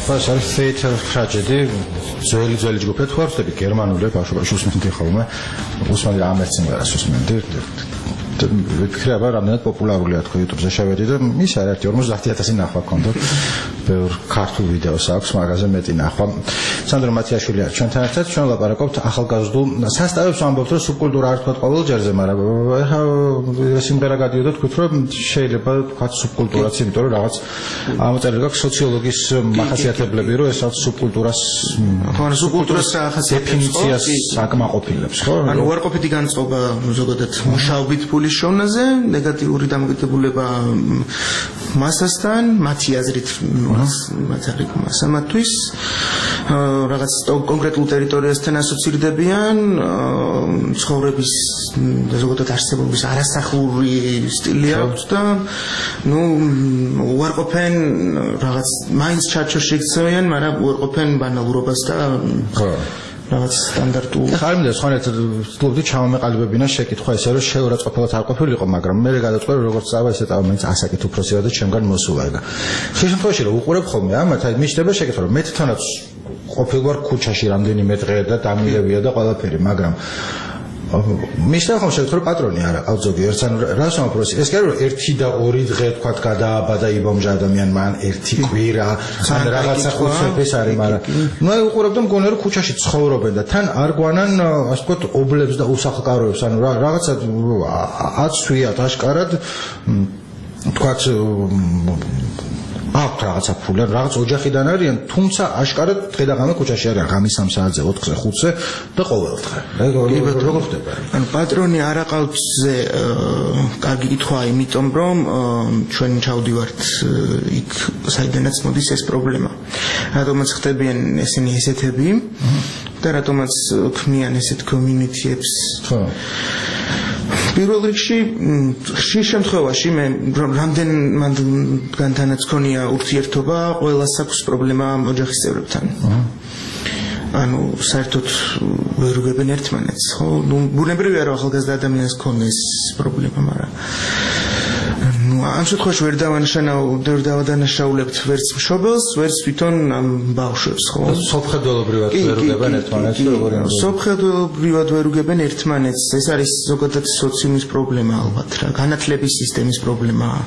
ხო ეს არის fatal tragedy ძველი ძველი ჯგუფი თუ არ ვხდები გერმანული ბავშვობაში უსმენდი ხოლმე უსმენდი ამერც სიმღერას უსმენდი ვიფიქრება რამდენად პოპულარულია თქო YouTube-ზე შევედი და ის არის ერთი ორმოცდაათი ათასი ნახვა ქონდა ბევრ ქართულ ვიდეოს აქვს მაგაზე მეტი ნახვა სანდრო მათიაშვილი არის ჩვენთან ერთად ჩვენ ლაპარაკობთ ახალგაზრდულ სასწავლებს ვამბობთ რომ სუბკულტურა არ თქვა ყოველ ჯერზე მაგრამ ეხა სიმღერა გადიოდა თქვით რომ შეიძლება თქვა სუბკულტურაც იმიტომ რომ რაღაც ამოწერილი გაქვს სოციოლოგიის მახასიათებლები რომ ეს არის სუბკულტურას ხო ანუ სუბკულტურას დეფინიციას აკმაყოფილებს ხო ანუ უარყოფითი განწყობა ზოგადად მუშაობით ფულის შოვნაზე ნეგატიური დამოკიდებულება მასასთან მათი აზრით მათი მასამათვის რაღაც კონკრეტულ ტერიტორიასთან ასოცირდებიან ცხოვრების და ზოგადად არსებობის არასახლური სტილი აქვს და ნუ უარყოფენ რაღაც მაინც ჩარჩოში იქცევიან მაგრამ უარყოფენ ბანალურობას და ხო რაღაც სტანდარტულ ხარ მინდა სხვანაირად ვთქვი ჩამომეყალიბებინა შეკითხვა ესე რომ შეურაცხყოფილად არ ყოფილიყო მაგრამ მე გადაწყვეტე როგორც წავა ესე წავა მაინც ასაკით უფროსია და ჩემგან მოსულა ეგა ხშირ შემთხვევაში რომ უყურებ ხოლმე ამათ აი მიშდება შეკითხვა რომ მე თვითონაც ყოფილ ვარ ქუჩაში რამდენიმე დღე და დამილევია და ყველაფერი მაგრამ მიშდება ხოლმე შეკითხვა რომ პატრონი არა ყავს ზოგიერთ ანუ რას ვამბობ ეს კი არა რომ ერთი და ორი დღე თქვა გადააბადა იბომჟა ადამიანმა ან ერთი კვირა ან რაღაცა ხუთსეფეს არის მაგრამ ნუ აი უყურებ და მგონია რომ ქუჩაში ცხოვრობენ და თან არ გვანან ასე ვთქვათ ობლებს და უსახლკაროებს ანუ რაღაცა აცვიათ აშკარად თქვათ აქვს რაღაცა ფული, რაღაც ოჯახიდან არიან, თუმცა აშკარად დღე და ღამე ქუჩაში არიან, ღამის სამ საათზე, ოთხზე, ხუთზე და ყოველდღე. როგორ ხდება? ანუ პატრონი არ აყავთზე კარგი კითხვაა, იმიტომ რომ ჩვენ ჩავდივართ იქ საიდანაც მოდის ეს პრობლემა. რატომაც ხდებიან ესენი ესეთები და რატომაც ქმნიან ესეთ community-ებს. ხო. პირველ რიგში ხშირ შემთხვევაში მე რამდენ მანდანაც ქონია ურთიერთობა ყველას აქვს პრობლემა ოჯახის წევრებთან ანუ საერთოდ ვერ უგებენ ერთმანეთს ხო ნუ ბუნებრივია რომ ახალგაზრდა ადამიანს ქონდეს პრობლემა მაგრამ ნუ ამ შემთხვევაში ვერ დავანაშავნავ ვერ დავადანაშაულებთ ვერც მშობელს ვერც თვითონ ამ ბავშვებს ხო სოფხედველობრივად ვერ უგებენ ერთმანეთს როგორ არის სოფხედველობრივად ვერ უგებენ ერთმანეთს ეს არის ზოგადად სოციუმის პრობლემა ალბათ რა განათლების სისტემის პრობლემაა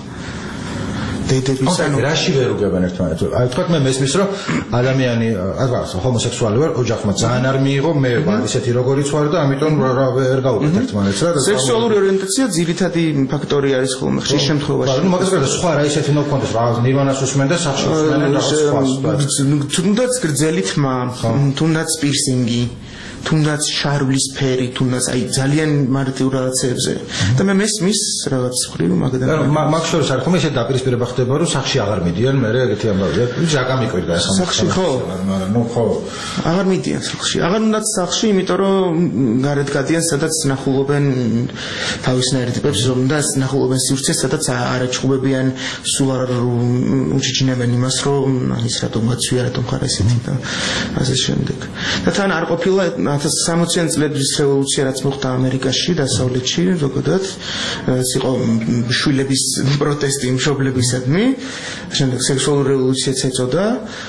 დედების ანუ რაში ვერ უგებენ ერთმანეთს აი თქვათ მე მესმის რომ ადამიანი ასე ჰომოსექსუალი ვარ ოჯახმა ძალიან არ მიიღო მე ვარ ისეთი როგორიც ვარ და ამიტომ ვერ გავუკეთ ერთმანეთს რა სექსუალური ორიენტაცია ძირითადი ფაქტორი არის ხოლმე ხშირ შემთხვევაში ну მაგას გარდა სხვა რა ისეთი ნოქონდეს რა ნირვანას უსმენ და სახში უსმენ და სხვა თუნდაც გრძელი თმა თუნდაც პირსინგი თუნდაც შარვლის ფერი თუნდაც აი ძალიან მარტივ რაღაცებზე და მე მესმის რაღაც ხრივ მაგდან მაგ შორის არ ხომ ესე დაპირისპირება ხდება რომ სახში აღარ მიდიან მე ეგეთი ამბავია ჟაკა მიკვირდა ეს სახში ხო მაგრამ ნუ ხო აღარ მიდიან სახში აღარ უნდათ სახში იმიტომ რომ გარეთ გადიან სადაც ნახულობენ თავისნაირ ტიპებს უნდა ნახულობენ სივრცეს სადაც არ აჩხუბებიან სულ არ უჩიჩინებენ იმას რომ ის რატომ გაცვია რატომ ხარ ესეთი და ასე შემდეგ და თან არ ყოფილა ათას სამოციანი წლების რევოლუცია რაც მოხდა ამერიკაში და დასავლეთში ზოგადად ეს იყო შვილების პროტესტი მშობლებისადმი შემდეგ სექსუალური რევოლუციაც ეწოდა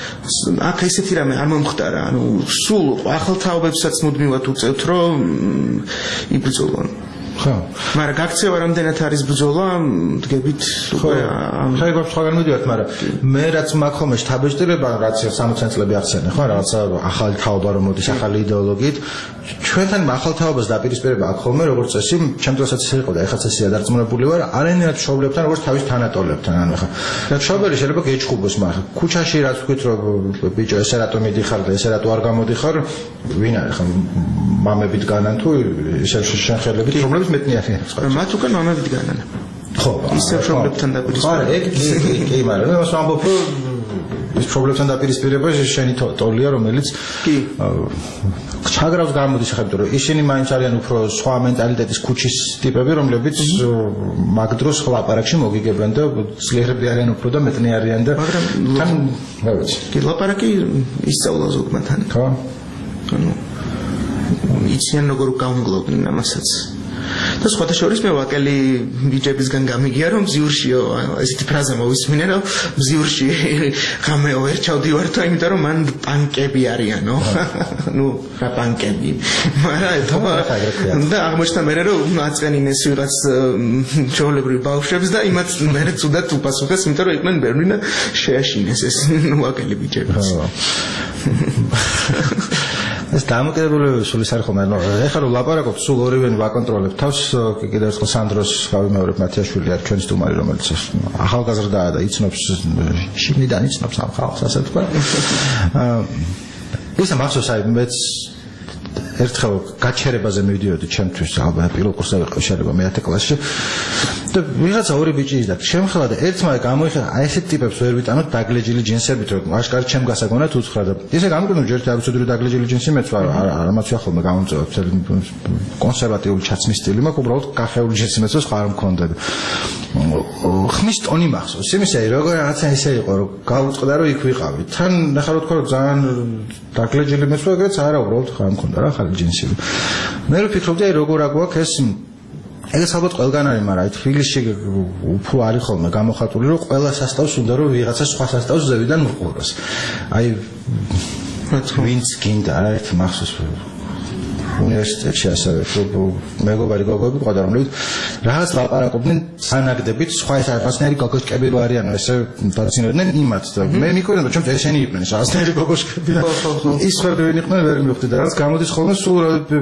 აქ ესეთი რამე არ მომხდარა ანუ სულ ახალ თაობებსაც მუდმივად უწევთ რომ იბრძოლონ ხო მაგრამ გაქცევა რამდენად არის ბრძოლა დგებით ხო შეიძლება სხვაგან მიდივართ მაგრამ მე რაც მაქვს ხოლმე შთაბეჭდილება რაც სამოციანი წლები ახსენე ხო რაღაცა ახალი თაობა რომ მოდის ახალი იდეოლოგიით ჩვენთან ახალ თაობას დაპირისპირება აქვს ხოლმე როგორც წესი ჩემთვისაც ისე იყო და ეხაც ესეა დარწმუნებული ვარ არანაირად მშობლებთან როგორც თავის თანატოლებთან ანუ ხა მშობელი შეიძლება გეჭხუბოს მაგრამ ქუჩაში რაც თქვით რომ ბიჭო ესე რატო მიდიხარ და ესე რატო არ გამოდიხარ ვინ არის ხა მამებით განან თუ ისე შეხელებით რომლებიც მეტნი არიან მათ უკან მამებით განან ხო ისე პრობლემებთან დაპირისპირება არა ეგ კი მაგრამ მე მას ვამბობ რომ ის პრობლემებთან დაპირისპირება შენი ტოლია რომელიც კი ჩაგრავს გამოდის ხა იმიტომ რომ ისინი მაინც არიან უფრო სხვა მენტალიტეტის ქუჩის ტიპები რომლებიც მაგ დროს ლაპარაკში მოგიგებენ და ძლიერები არიან უფრო და მეტნი არიან და მაგრამ თან რა ვიცი კი ლაპარაკი ისწავლა ზოგმათთან ხო ანუ იციან როგორ გავმგლობდნენ ამასაც და სხვათა შორის მე ვაკელი ბიჭებისგან გამიგია რომ მზიურშიო ესეთი ფრაზა მოვისმინე რომ მზიურში გამეო ვერ ჩავდივართო იმიტომ რომ მან პანკები არიანო ნუ რა პანკები მაგრამ და აღმოჩნდა მე რომ აწენინეს ვიღაც ჩაოლებრივ ბავშვებს და იმათ მე ცუდად უპასუხეს იმიტომ რომ იყვნენ ბევრი და შეაშინეს ეს ნუ ვაკელი ბიჭებიც ეს დამოკიდებულება სულ ის არის ხოლმე ნუ ეხლა რომ ლაპარაკობთ სულ ორივენი ვაკონტროლებთ თავს კიდევ ერთხელ სანდროს გავიმეორებ მათიაშვილი არის ჩვენი სტუმარი რომელიც ახალგაზრდაა და იცნობს შიგნიდან იცნობს ამ ხალხს ასე თქვა ისა მახსოვს აი მეც ერთხელ გაჩერებაზე მივიდიოდი ჩემთვის ალბათ პირველ კურსზე ვიყავ შერება მეათე კლასში და ვიღაცა ორი ბიჭი ის და შემხელა და ერთმა გამოიხარა აი ესეთ ტიპებს ვერ ვიტანოთ დაგლეჯილი ჯინსებით რომ აშკარად ჩემ გასაგონად უცხრა და ისე გამიგონო ჯერ თავისუფლად დაგლეჯილი ჯინსი მეც არამაც ახლა გამომწევა კონსერვატიული ჩაცმის სტილი მაქვს უბრალოდ კახეული ჯინსი მეც სხვა არ მქონდა ხმის ტონი მახსოვს იმის აი როგორ რაღაცა ისე იყო რომ გავუწყდა რომ იქ ვიყავი თან ნახა რომ თქვა რომ ძალიან დაგლეჯილი მეც ეგრეც არა უბრალოდ ხარ მქონდა რა ხალ ჯინსი მე რო ფიქრობდი აი როგორ აგვაქვს ეს ეგეც ალბათ ყველგან არის მაგრამ აი თბილისში უფრო არის ხოლმე გამოხატული რომ ყველა სასტავს უნდა რომ ვიღაცა სხვა სასტავს ზევიდან უყუროს აი ვინც გინდა რა ერთ მახსოვს უნივერსიტეტში ასევე მეგობარი გოგოები ყავდა რომლებიც რაღაც ლაპარაკობდნენ სანაგდებით სხვა ეს რაღაცნაირი გოგოშკები რო არიანო ესე დაცინებდნენ იმათ და მე მიკურენ რომ ჩემს ესენი იყვნენ რაღაცნაირი გოგოშკები და ის ხერდები იყვნენ ვერ მივხვდი და რაღაც გამოდის ხოლმე სულ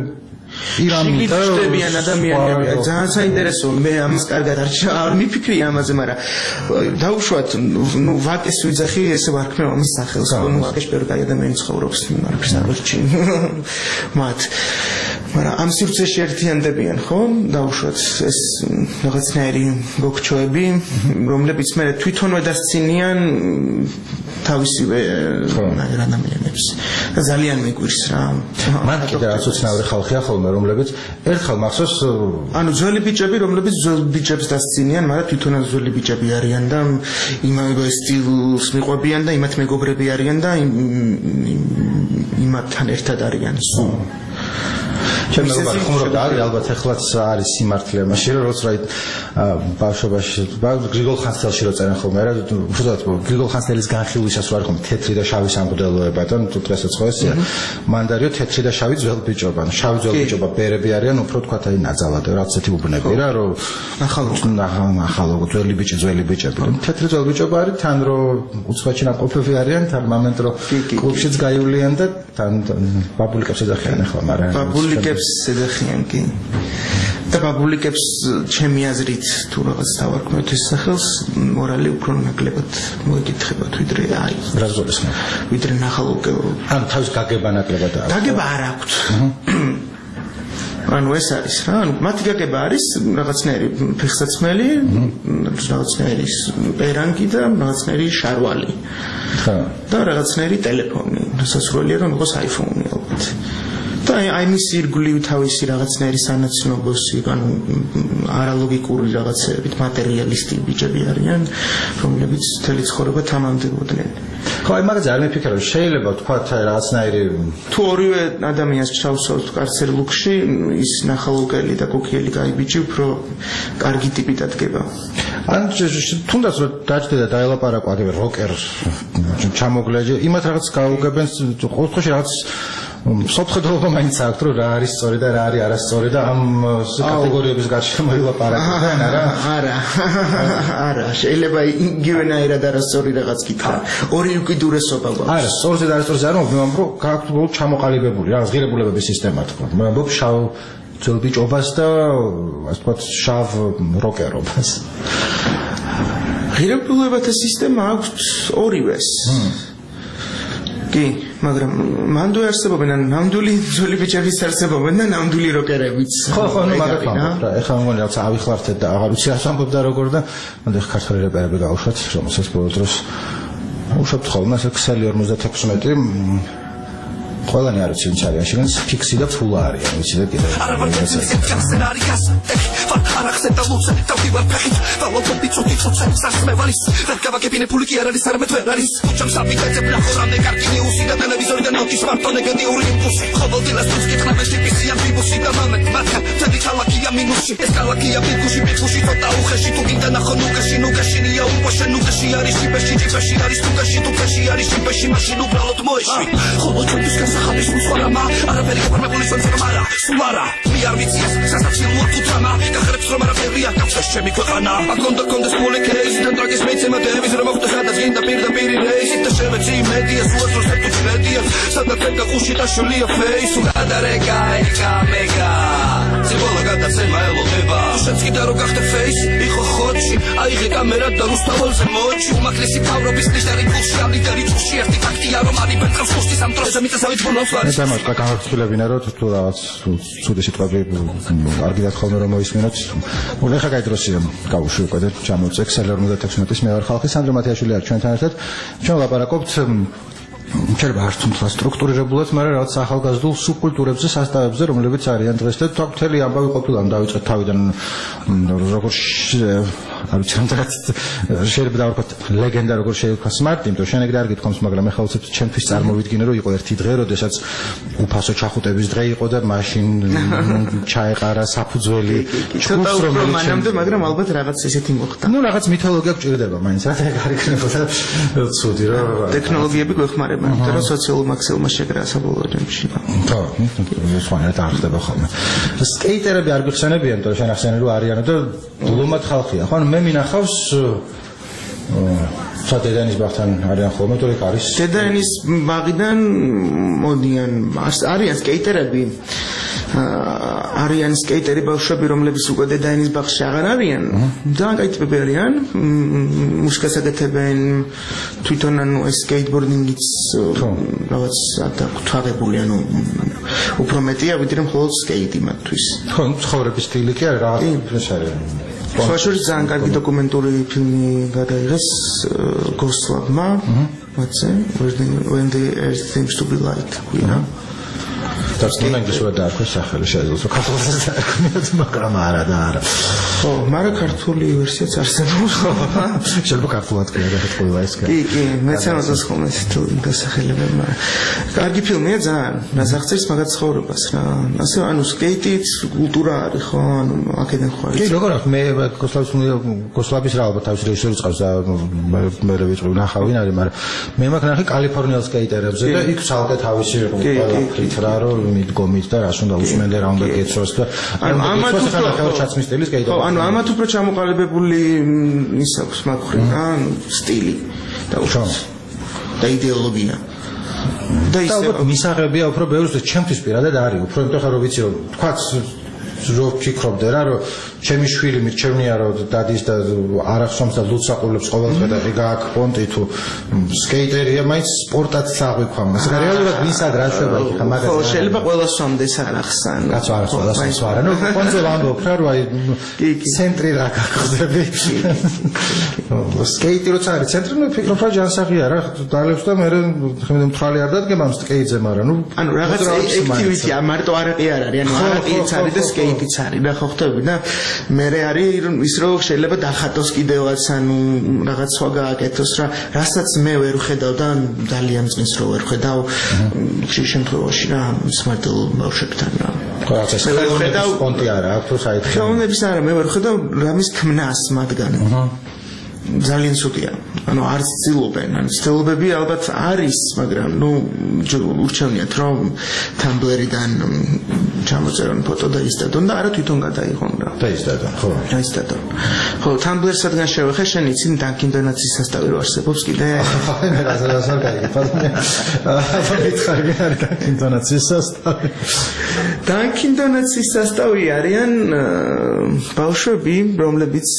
ირამი და შტებიან ადამიანები ძალიან საინტერესო მე ამის კარგად არ მიფიქრი ამაზე მაგრამ დაუშვათ ნუ ვაკეს ვიძახი ესე ვარქმევ ამის სახელს ნუ ვაკეში ბევრი კაი ადამიანი ცხოვრობს არაფერს არ ვერჩი მათ მაგრამ ამ სივრცეში ერთიანდებიან ხო დაუშვათ ეს რაღაცნაირი გოგჩოები რომლებიც მე თვითონვე დასცინიან თავისივე ადამიანებს და ძალიან მეგვირს რა მან კიდე რაც უცნაური ხალხია ხოლმე რომლებიც ერთხელ მახსოვს ანუ ძველი ბიჭები რომლებიც ძველ ბიჭებს დასცინიან მაგრამ თვითონაც ძველი ბიჭები არიან და იმავე სტილს მიყვებიან და იმათ მეგობრები არიან და იმათთან ერთად არიან სულ ჩემს მეგობარს ხუმრობდა არის ალბათ ეხლაც არის სიმართლე მაშინ რომ როცა ბავშვობაში გრიგოლ ხანძთელში რო წერენ ხოლმე რა უბრალოდ გრიგოლ ხანძთელის განხილვისას რო არის ხოლმე თეთრი და შავი სამღვდელოება და თუ დღესაც ხო ესეა მანდარიო თეთრი და შავი ძველ ბიჭობა ანუ შავი ძველ ბიჭობა ბერები არიან უფრო თქვა აი ნაძალად რაღაც ესეთი უბნები რა რომ ახალო ახალო ძველი ბიჭი ძველი ბიჭები თეთრი ძველ ბიჭობა არის თან რომ უცხოეთში ნაყოფები არიან თან მომენტ რომ კლუბშიც გაივლიან და თან ბაბულიკებს ეძახიან ახლა მაგრამ ბაბულიკებს ეძახიან კი და ბაბულიკებს ჩემი აზრით თუ რაღაც დავარქმევთ ეს სახელს მორალი უფრო ნაკლებად მოეკითხებათ ვიდრე აი რა ზოლის ვიდრე ნახალოკე ან თავის გაგება ნაკლებად აქვს გაგება არ აქვს ანუ ეს არის რა ანუ მათი გაგება არის რაღაცნაირი ფეხსაცმელი რაღაცნაირი პერანგი და რაღაცნაირი შარვალი ხა და რაღაცნაირი ტელეფონი სასურველია რომ იყოს აიფონი ალბათ და აი მის ირგვლივ თავისი რაღაცნაირი სანაცნობოსი ანუ არალოგიკური რაღაცებით მატერიალისტი ბიჭები არიან რომლებიც მთელი ცხოვრება თამამდებოდნენ ხო აი მაგაზე არ მიფიქრე რომ შეიძლება თქვა რაღაცნაირი თუ ორივე ადამიანს ჩავსვათ კარცერლუქში ის ნახალოკელი და კოქიელი კაი ბიჭი უფრო კარგი ტიპი დადგება ან თუნდაც რომ დაჭდე და დაელაპარაკო აგერ როკერ ჩამოგლეჯე იმათ რაღაც გაუგებენ ყოველთვის რაღაც სოფხედრობა მაინც აქვს რომ რა არის სწორი და რა არის არასწორი და ამ კატეგორიების გარშემო ილაპარაკებენ არა არა არა შეიძლება იგივენაირად არასწორი რაღაც კითხვა ორი უკიდურესობა გვაქვს არა სწორზე და არასწორზე არ მომბობ რომ გააქვთ ბოლო ჩამოყალიბებული რაღაც ღირებულებების სისტემა თქვა მომბობ შავ ძველ ბიჭობას და ასე ვთქვათ შავ როკერობას ღირებულებათა სისტემა აქვს ორივეს კი მაგრამ მანდ არსებობენ ან ნამდვილი ძველი ბიჭებიც არსებობენ და ნამდვილი როკერებიც ხო ხო ნუ მაგათმა რა ეხლა მგონი რაღაც ავიხლართეთ და აღარ ვიცი რა სამბობდა როგორ და მანდ ეხლა ქართველი რეპერები გავუშვათ რომელსაც ბოლო დროს უშვებთ ხოლმე ასე ქსელი ორმოცდათექვსმეტი ყველანი არ ვიცი ვინც არის შეგანს ფიქსი და ფულა არიან ვიცი და კიდევ არახსენ და ლუცე დავდივარ ფეხით დავალობდი წუთი წუთზე სასმევალის ვერ გავაგებინე ფული კი არ არის არამედ ვერ არის ჩემს აპიკეთებ ნახო რამდენ კარგი ნიუსი და ტელევიზორიდან მოდის მარტო ნეგატიური იმპულსი ყოველ დილას თუნს გითხნავენ სიპისი ან ბიბუსი და მომენტ მათგან თელი ქალაქია მინუსი ეს ქალაქია ბიგუში ბიგუში ცოტა უხეში თუ გინდა ნახო ნუგეში ნუგეშინია უყვაშე ნუგეში არის შიბეში ჯიბეში არის თუგეში თუგეში არის შიბეში მაშინ უბრალოდ მოეში ხოლო ჩვენთვის გასახალის მსხვერპლმა არაფერი გაფორმებული ჩვენს მარა სულ არა მე არ ვიცი ეს სასაცილოა თუ თამა გახერებს რომ არაფერია გავსეს ჩემი ქვეყანა აკონდა კონდეს მოლე კეისი და ტრაგის მეცემა დევის რომ მოხდეს სადაც გინდა პირდაპირ რეისი და შემეცი მედია სულ ეს როსტე თუ მედია სადაც ეკა ხუში და შულია ფეის უგადარეკა ეკა მეგა ზებოლა გადაცემა ელოდება შენც კიდე რო გახდე ფეისი იყო ხოჩი აიღე კამერა და რუსთაველზე მოჩი უმაღლესი თავრობის ნიშნარი ფულში ალიდერი წუში ერთი ფაქტია რომ არის ბენტროს ხუშტის ამ დროზე მიწასავით ფონოს ვარ ეს ამას განხილებინა რომ თუ რაღაც ცუდი სიტყვები არ გიდათ ხოლმე რომ მოისმინოთ ეხა გაიდროსია გავუშვი უკვე და ჩამოვწე ექსელი ორმოცდაათი ათექვსმეტის მე ვარ ხალხი სანდრო მათიაშვილი არის ჩვენთან ერთად ჩვენ ვლაპარაკობთ შეიძლება არ თუმცა სტრუქტურირებულად, მაგრამ რაღაც ახალგაზრდულ სუბკულტურებზე, სასწავლებზე, რომლებიც არიან დღეს და თქვა მთელი ამბავი ყოფილა დავიწყეთ თავიდან როგორც არ ვიცი რამდენად შეიძლება დავარქვათ ლეგენდა როგორ შეიძლება სმარტი, იმიტომ შენ ეგრე არ გითხომს, მაგრამ ეხლა უცებ ჩემთვის წარმოვიდგინე რომ იყო ერთი დღე, როდესაც უფასო ჩახუტების დღე იყო და მაშინ ჩაეყარა საფუძველი ჩხუბს რომელიც მანამდე, მაგრამ ალბათ რაღაც ესეთი მოხდა. ნუ რაღაც მითოლოგია გჭირდება მაინც, რა ეგ არ იქნებოდა ცუდი რა. ტექნოლოგიები გვეხმარება, იმიტომ რომ სოციალურ მაქსიმუმს შეგრა საბოლოო ჯამში. ხო, სხვანაირად არ ხდება ხოლმე. სკეიტერები არ გიხსენებიან, იმიტომ რომ შენ ახსენე რომ არიანო და ლომად ხალხია, ხო? მე მინახავს სადედანის ბაღთან არიან ხოლმე, თუ იქ არის დედაენის ბაღიდან მოდიან არიან სკეიტერები არიან სკეიტერი ბავშვები, რომლებიც უკვე დედაენის ბაღში აღარ არიან და კაიტები არიან მუსიკას აკეთებენ თვითონ ანუ ეს სკეიტბორდინგიც რაღაც თვალებული ანუ უფრო მეტია ვიდრე მხოლოდ სკეიტი მათთვის ხო ცხოვრების სტილი კი არის რაღაც ეს არის Სხვაშორის ძალიან კარგი დოკუმენტური ფილმი გადაიღეს გოსლავმა მათზე when the earth seems to be light ქვია Das ist nicht so da, was ich sage, ich so kann das sagen, მაგრამ არა და არა. ხო, მაგრამ ქართული ვერსიაც არსებობს. შეიძლება ქართულად კი არა თქვა ეს კი. კი, კი, მეცემას ხოლმე თუ გასახელებენ, მაგრამ კარგი ფილმია ძალიან, რაზაღწევს მაგათ ცხოვრებას რა. ასე ანუ სკეიტიც კულტურა არის ხო, ანუ აქედან ხო არის. კი, როგორ აქვს მე გოსლავის გოსლავის რა ალბათ თავის რეჟისორი წავს და მე ვიწყებ ნახავინ არის, მაგრამ მე მაგ ნახე კალიფორნიელ სკეიტერებზე და იქ ცალკე თავისი ყვითა რა რომ მიდგომით და რას უნდა უსმენდე რა უნდა გეცოს და ანუ ამათ უფრო ჩაცმის სტილის კეიტო. ხო, ანუ ამათ უფრო ჩამოყალიბებული ის აქვს მაგხრი რა, ანუ სტილი და უფრო და იდეოლოგია. და ისე მისაღებია უფრო ბევრს და ჩემთვის პირადად არის, უფრო იმიტომ ხარ რომ ვიცი რომ თქვაც რო ფიქრობდე რა რომ ჩემი შვილი მირჩევნია რომ დადის და არახსოვს და ლუცაყულებს ყოველდღე და ეგ პონტი თუ სკეიტერია მაინც სპორტად წაღვიქვა მას. რეალურად ვინსად რა შვება იქ ხა მაგას. ხო, შეიძლება ყველას სვამდეს არახსან. კაცო არახს ყველას ვარა. ნუ კონზე ვამბობ რა რომ აი ცენტრი რა გახდები. სკეიტი როცა არის ცენტრი ნუ ფიქრობ რა ჯანსაღია რა დალევს და მე ხმე მთრალი არ დადგება ამ სკეიტზე, მაგრამ ნუ ანუ რაღაც აქტივიტია მარტო არაყი არ არის, ანუ არაყიც არის და სკეიტიც არის და ხო ხვდები და მე არის ის რომ შეიძლება დახატოს კიდევაც ანუ რაღაც სხვა გააკეთოს რა რასაც მე ვერ ხედავ და ძალიან წინს რო ვერ ხედავ ხშირ შემთხვევაში რა სმარტულ ბავშვებთან რა რაღაც ეს პონტი არა აქვს თუ საერთოდ ხელოვნების არა მე ვერ ხედავ რამის ქმნას მათგან ძალიან ცუდია ანუ არ ცდილობენ ანუ ცდილობები ალბათ არის მაგრამ ნუ ურჩევნიათ რომ Tumblr-დან ჩამოწერონ ფოტო და ისტადონ და არა თვითონ გადაიღონ რა და ისტადონ ხო და ისტადონ ხო Tumblr-სადგან შევეხე შენ იცი Dunkin Donuts-ის სასტავი რო არსებობს კიდე მე რაზეც არ გაიგე ფასონი აა მითხარი არ Dunkin Donuts-ის სასტავი Dunkin Donuts-ის სასტავი არიან ბავშვები რომლებიც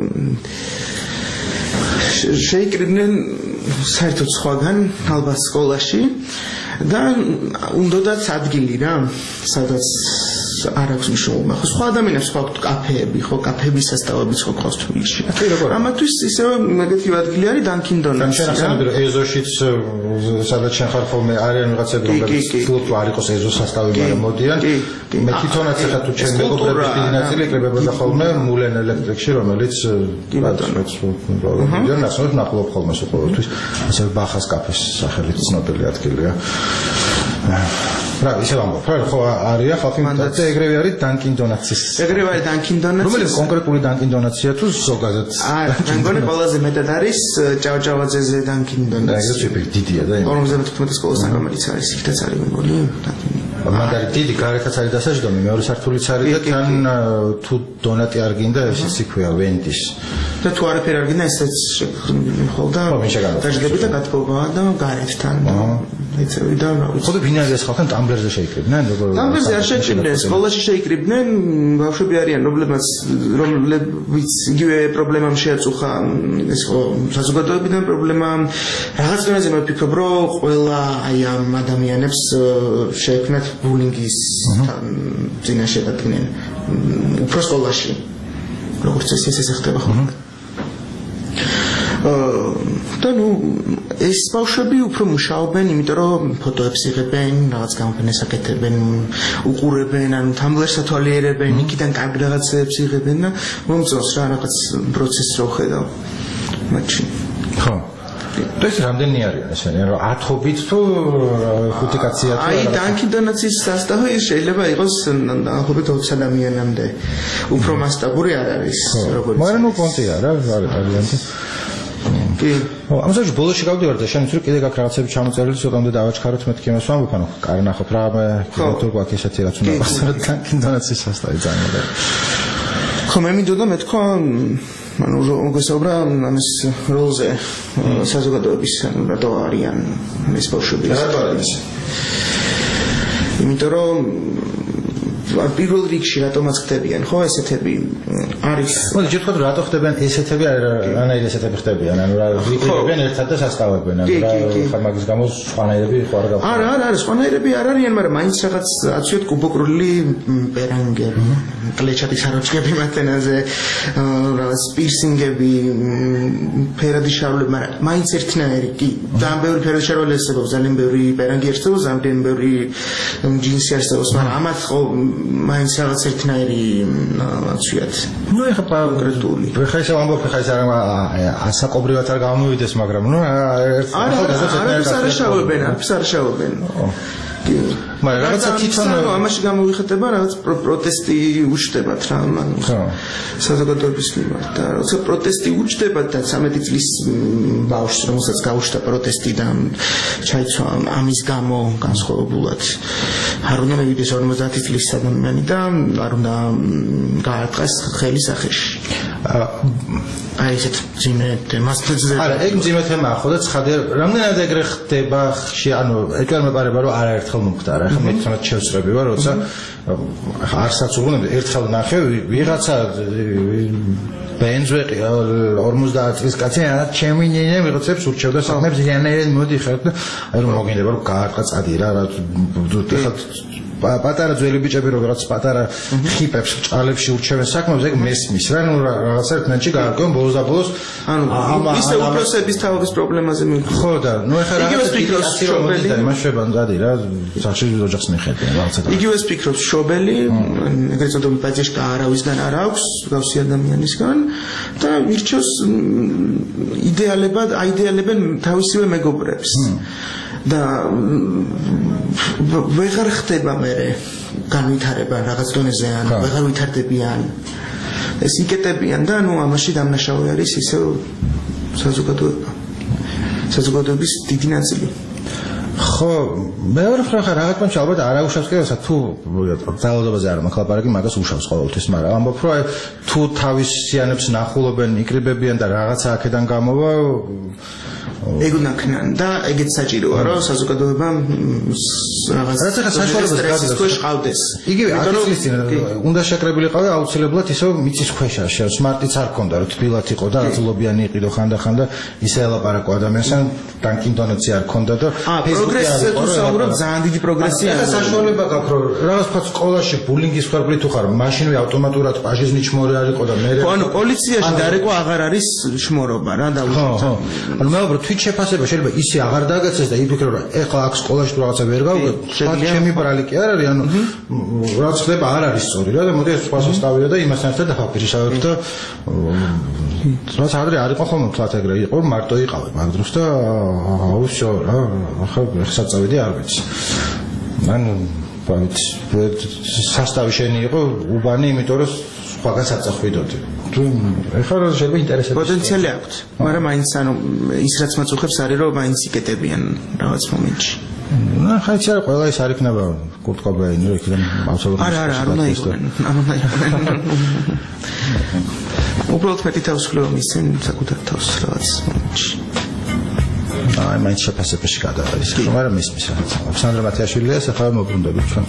შეიკრიბნენ საერთოდ სხვაგან ალბათ სკოლაში და უნდათ ადგილი რა სადაც არ აქვს მნიშვნელობა ხო სხვა ადამიანებს ხო აქვს კაფეები ხო კაფეების სასტავებიც ხო ყავს თბილისში ამათვის ისევ მაგეთი ადგილი არის Dunkin Donuts შენ ახსენებდი რომ ეზოშიც სადაც შენ ხარ ხოლმე არიან ვიღაცები რომლებიც ფულტო არ იყოს ეზოს სასტავი მაგრამ მოდიან მე თვითონაც ახლა თუ ჩემ მეგობრების დიდი ნაწილი ეკრებებოდა ხოლმე მულენ ელექტრიკში რომელიც ვიდეო ნახოთ ნახულობ ხოლმე ყოველთვის ასე ბახას კაფეს სახელით ცნობილი ადგილია რა ისე ვამბობ რა ხო არია ხალხი და ეგრევე არის Dunkin Donuts-ის ეგრევე არის Dunkin Donuts რომელიც კონკრეტული Dunkin Donuts-ია თუ ზოგადად არა მე მგონი ყველაზე მეტად არის ჭავჭავაძეზე Dunkin Donuts ეგრე შეიძლება დიდია და ორმოცდამეტ სკოლასთან რომელიც არის იქაც არის მე მგონი მაგარი დიდი გარეთაც არის დასაჯდომი მეორე სართულიც არის და თან თუ დონატი არ გინდა ესეც იქვეა ვენდის და თუ არაფერი არ გინდა ესეც ხოლდა დაждები და გათბობა და გარეთთან ეცები და რა ვიცი ხოდა ბინარიას ხალხთან ტამბლერზე შეიკრიბნენ როგორ ტამბლერზე არ შეიკრიბნენ სკოლაში შეიკრიბნენ ბავშვები არიან რომლებიც რომლებიც იგივე პრობლემამ შეაწუხა ეს ხო საზოგადოებიდან პრობლემა რაღაც დონეზე მე ვფიქრობ რომ ყველა აი ამ ადამიანებს შეექმნათ ბულინგის წინაშე დადგნენ უფრო სკოლაში როგორც ეს ესე ხდება ხოლმე და ნუ ეს ბავშვები უფრო მუშაობენ იმიტომ რომ ფოტოებს იღებენ რაღაც გამოფენას აკეთებენ უყურებენ ან თამბლერს ათვალიერებენ იქიდან კარგ რაღაცებს იღებენ და მომწონს რა რაღაც პროცესს რო ხედავ მათში ხო ეს რამდენი არის ესენი რომ ათობით თუ ხუთი კაცია თუ აი Dunkin Donuts-ის სასტავი შეიძლება იყოს ათობით ოცი ადამიანამდე უფრო მასშტაბური არ არის როგორც მაგრამ ნუ კონტია რა ვარიანტი კი ამასაჟ ბოლოში გავდივარ და შენ ვიცი კიდე გაქ რაღაცები ჩამოწერილი ცოტამდე დავაჩქაროთ მეთქი იმას ვამბობ ანუ კარი ნახოთ რა მე თუ გვაქვს ესეთი რაც უნდა ვასწავლოთ Dunkin Donuts-ის სასტავი ძალიან მოდელი ხო მე მინდოდა მეთქვა ანუ მოგესაუბრა ამის როლზე საზოგადოების ანუ რატო არიან ეს ბავშვები რატო არის იმიტომ რომ პირველ რიგში რატომაც ხდებიან ხო ესეთები არის მოდი ჯერ თქვა რატო ხდებიან ესეთები რანაირ ესეთები ხდებიან ანუ რა ვიკრიბებიან ერთად და სასწავლებენ ანუ რა ხარ მაგის გამო სხვანაირები ხო არ გავხარ არა არა არა სხვანაირები არ არიან მაგრამ მაინც რაღაც აცვიოთ კუბოკრული პერანგები კლეჩატის აროჩკები მათენაზე რაღაც პირსინგები ფერადი შარვალები მაგრამ მაინც ერთნაირი კი ძალიან ბევრი ფერადი შარვალი არსებობს ძალიან ბევრი პერანგი არსებობს ძალიან ბევრი ჯინსი არსებობს მაგრამ ამათ ხო მაინც რაღაც ერთნაირი აცვიათ ну ეხა კონკრეტული ხა ისე ვამბობ ხა ისე ასაკობრივად არ გამოვიდეს მაგრამ ну ერთ არა არა არ შევებენ არ შევებენ მაგრამ რაღაცა თვითონ ამაში გამოვიხატება რაღაც პროტესტი უჩნდებათ რა ანუ საზოგადოების მიმართ და როცა პროტესტი უჩნდებათ და ცამეტი წლის ბავშვს რომელსაც გაუჩნდა პროტესტი და ჩაიცვა ამის გამო განსხვავებულად არ უნდა მივიდეს ორმოცდაათი წლის ადამიანი და არ უნდა გაარტყას ხელი სახეში აი ესეთ ძიმე თემას არა ეგ ძიმე თემაა ხო და ცხადია რამდენად ეგრე ხდება ხში ანუ ეკარ მეპარება რომ არაერთხელ მომხდარა ახლა მე თვითონაც შევსწრები ვარ როცა არსაც უღუნები ერთხელ ნახე ვიღაცა ბენზვეყი ორმოცდაათი წლის კაცი არა ჩემი ნინე ვიღაცებს ურჩევდა საქმეებს ზიანერად მოდიხარ და აი რომ მოგინდება რომ გაარტყა წადი რა ეხლა პატარა ძველი ბიჭები რო რაღაც პატარა ხიპებს ჭალებში ურჩევენ საქმეებს ეგ მესმის რა ნუ რაღაცა ერთნაირში გაარკვევენ ბოლოს და ბოლოს ანუ ისე უფროსების თავის პრობლემაზე მივხვდი ხო და ნუ ეხლა რაღაცა ფიქრობს შობელი და იმას შვება მზადი რა სახში ოჯახს მიხედენ რაღაცა იგივეს ფიქრობს შობელი ეგრეთ წოდებული ბაძეშკა არავისგან არ აქვს გავსი ადამიანისგან და მირჩევს იდეალებად აიდეალებენ თავისივე მეგობრებს და ვეღარ ხდება მე განვითარება რაღაც დონეზე ან ვეღარ ვითარდებიან ეს იკეტებიან და ნუ ამაში დამნაშავე არის ისე საზოგადოება საზოგადოების დიდი ნაწილი ხო მეორე ხარ რაღაც პანჩ ალბათ არ აუშავს კიდევ თუ ძალადობაზე არ მახლაპარაკი მაგას უშავს ყოველთვის მაგრამ ამბობ რომ თუ თავის სიანებს ნახულობენ იკრიბებიან და რაღაცა აქედან გამოვა ეგ უნდა ქნან და ეგეც საჭიროა რომ საზოგადოებამ რაღაც რაღაცა საშუალებას გაგდეს იგივე ათი წლის წინ უნდა შეკრებილი ყავი აუცილებლად ისე მიწის ქვეშა სმარტიც არ ქონდა რომ თბილად იყო და აზლობიანი იყიდო ხანდახან და ისე ელაპარაკო ადამიანთან Dunkin Donuts-ი არ ქონდა და პროგრესზე თუ საუბრობ ძალიან დიდი პროგრესია და საშუალება გაქვს რომ რაღაც ფაც სკოლაში ბულინგის ხარბლი თუ ხარ მაშინვე ავტომატურად პაჟიზმი ჩმორი არ იყო და მე ხო ანუ პოლიციაში დარეკვა აღარ არის შმორობა რა დაუშვათ ანუ მე ვფიქრობ თვით შეფასება შეიძლება ისე აღარ დაგაცეს და იფიქრო რომ ეხლა აქ სკოლაში თუ რაღაცა ვერ გავიგე ჩემი ბრალი კი არ არის ანუ რაც ხდება არ არის სწორი რა და მოდი ეს სხვას ვსტავია და იმასთან ერთად დაფიქრიშავებ და რაც ადრე არ იყო ხოლმე თვათ ეგრე იყო მარტო იყავი მაგ დროს და აუ შო რა ახლა ხსაწავედი არ ვიცი მან სასტავი შენი იყო უბანი, იმიტომ რომ სხვაგან საწახვიდოდი. თუ ეხლა რა შეიძლება ინტერესები. პოტენციალი აქვს, მაგრამ მაინც ანუ ის რაც მაწუხებს არის რომ მაინც იკეტებიან რაღაც მომენტში. ნახე, ხაიცი არა ყველა ის არ იქნება კურტ კობეინი, რა იქნება აბსოლუტურად. არა, არა, არ უნდა იყვნენ. არ უნდა იყვნენ. უბრალოდ მეტი თავისუფლება მისცენ საკუთარ თავს რაღაც მომენტში. აი, მაინც შეფასებაში გადაადის. მაგრამ ისმის რაღაც. სანდრა მათიაშვილია, ახლა მოbrunდებით ჩვენ.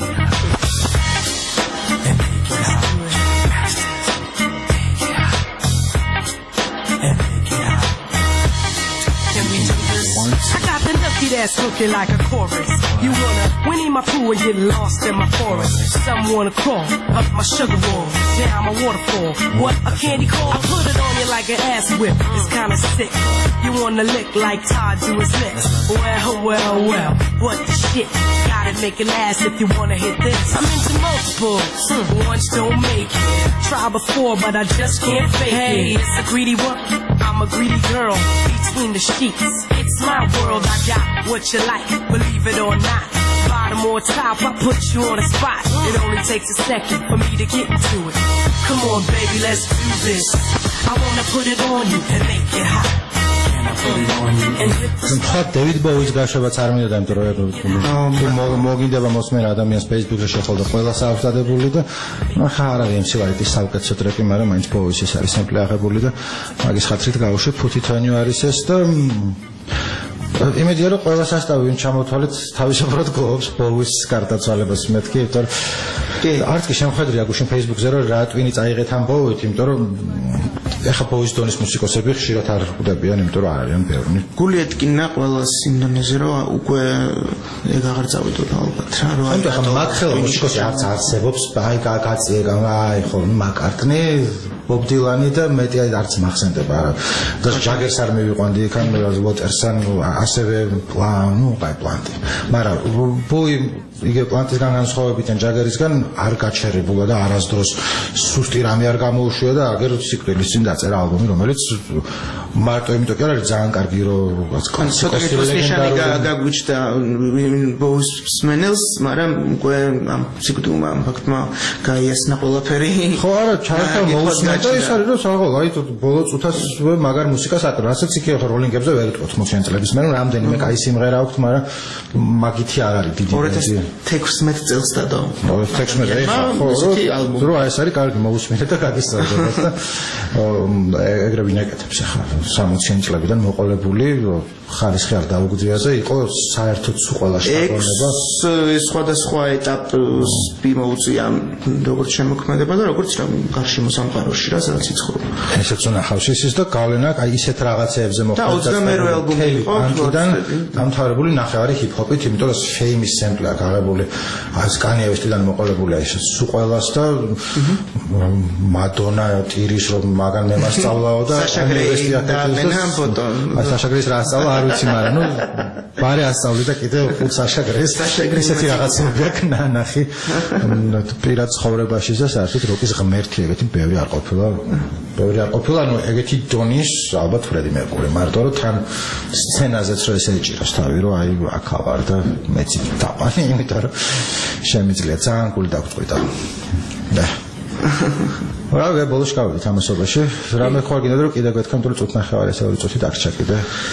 That's looking like a chorus. You wanna win in my pool and get lost in my forest. Some wanna crawl up my sugar wall, down my waterfall. What a candy corn! I put it on you like an ass whip. It's kinda sick. You wanna lick like Todd do his lips. Well, well, well. What the shit? Gotta make it last if you wanna hit this. I'm into multiples. Hmm. Once don't make it. Try before, but I just can't fake hey, it. Hey, it's a greedy one. I'm a greedy girl between the sheets. It's my world. I got what you like, believe it or not. Bottom or top, I put you on the spot. It only takes a second for me to get into it. Come on, baby, let's do this. I wanna put it on you and make it hot. Can I put it on you and rip the spot? David Bowie-ს გაშვება წარმოვიდა, იმიტომ რომ მოგინდება მოსმენ ადამიანს Facebook-ზე შეხვდა ყველა საავადებული და ახლა არ არის სიმღერის საუკეთესო ტრეკი, მაგრამ მაინც Bowie-ს ეს არის სემპლი აღებული და მაგის ხათრით გავუშვებ ფუთითონი არის ეს და იმედია რომ ყველა სასტავი ვინ ჩამოთვალეთ თავისუფლად გლობს Bowie-ს გარდაცვალებას მეთქი, იმიტომ რომ არც კი შემხედრია გუშინ Facebook-ზე რომ რა ტვინი წაიღეთ ამ Bowie-ით, იმიტომ რომ ეხა Bowie-ს დონის მუსიკოსები ხშირად არ ხვდებიან, იმიტომ რომ არ არიან ბევრი. გული ეთკინა ყველა სინდონეზე რომ უკვე ეგ აღარ წავიდოდა ალბათ რა რომ აი ახლა მაგხელა მუსიკოსი არც არსებობს, აი გაგაწიე, აი ხო მაკარტნი Bob Dylan-ი და მეტი არც მახსენდება არა. და ჯაგერს არ მივიყვანდი იქან ვოტერსან ასევე ნუ აი პლანტი. მაგრამ Bowie იგივე პლანტისგან განსხვავებით ჯაგერისგან არ გაჩერებულა და არასდროს სუსტი რამე არ გამოუშვია და აგერ სიკვდილის წინ დაწერა ალბომი, რომელიც მარტო იმიტომ კი არ არის ძალიან კარგი რომ კონსტიტუციური გაგვიჩნდა Bowie-ს სმენელს, მაგრამ უკვე ამ სიკვდილმა ფაქტმა გაიასნა ყველაფერი. ხო არა, ჩაერთვა მოусმენ და ის არის რომ საღოლ, აი ბოლო წუთას მაგარ მუსიკას აკრა, რასაც იქ როლინგებზე ვერ იტყოთ ოცდაათი წლების მერე, რამდენიმე კაი სიმღერა აქვს, მაგრამ მაგითი არ არის დიდი. ორი ათას თექვსმეტ წელს დადო. ორი ათას თექვსმეტ ხო, რო აი ეს არის კარგი მოусმენთ და გაგისწორებთ და ეგრე ვინაკეთებს ახლა სამოციანი წლებიდან მოყოლებული ხარისხი არ დაუგზია და იყო საერთოდ სულ ყველა შეტანება. ეს სხვადასხვა ეტაპს მიმოუწია როგორც შემოქმედება და როგორც გარშემო სამყაროში რა სადაც იცხოვრობ. ესეც უნახავს ისის და გავლენა აი ისეთ რაღაცეებზე მოხდა. და ოცდამერვე ალბომი იყო ამიდან დამთავრებული ნახევარი ჰიპ-ჰოპით, იმიტომ რომ famous sample-ა გაღებული აი Kanye West-დან მოყოლებულია ეს სულ ყველას და Madonna ტირის რომ მაგან მე მასწავლაო და Sasha Grey რა ასწავლა არ ვიცი, მაგრამ ნუ ბარე ასწავლი და კიდევ ხუთ Sasha Grey-ს ესეთი რაღაცები აქვს ნანახი პირად ცხოვრებაში და საერთოდ როკის ღმერთი ეგეთი ბევრი არ ყოფილა ბევრი არ ყოფილა, ნუ ეგეთი დონის ალბათ Freddie Mercury, მარტო რომ თან სცენაზეც რომ ესე ეჭიროს თავი რომ აი აქ ავარ და მეც დავყავი, იმიტომ რომ შემიძლია ძალიან გული დაგწყვიტა და რა ვებოლოს გავიდით ამასობაში. რამე ხوار გინდა რომ კიდე გეთქვა, თუ წუთ ნახევარი ესე ორი წუთი დაგჭა კიდე.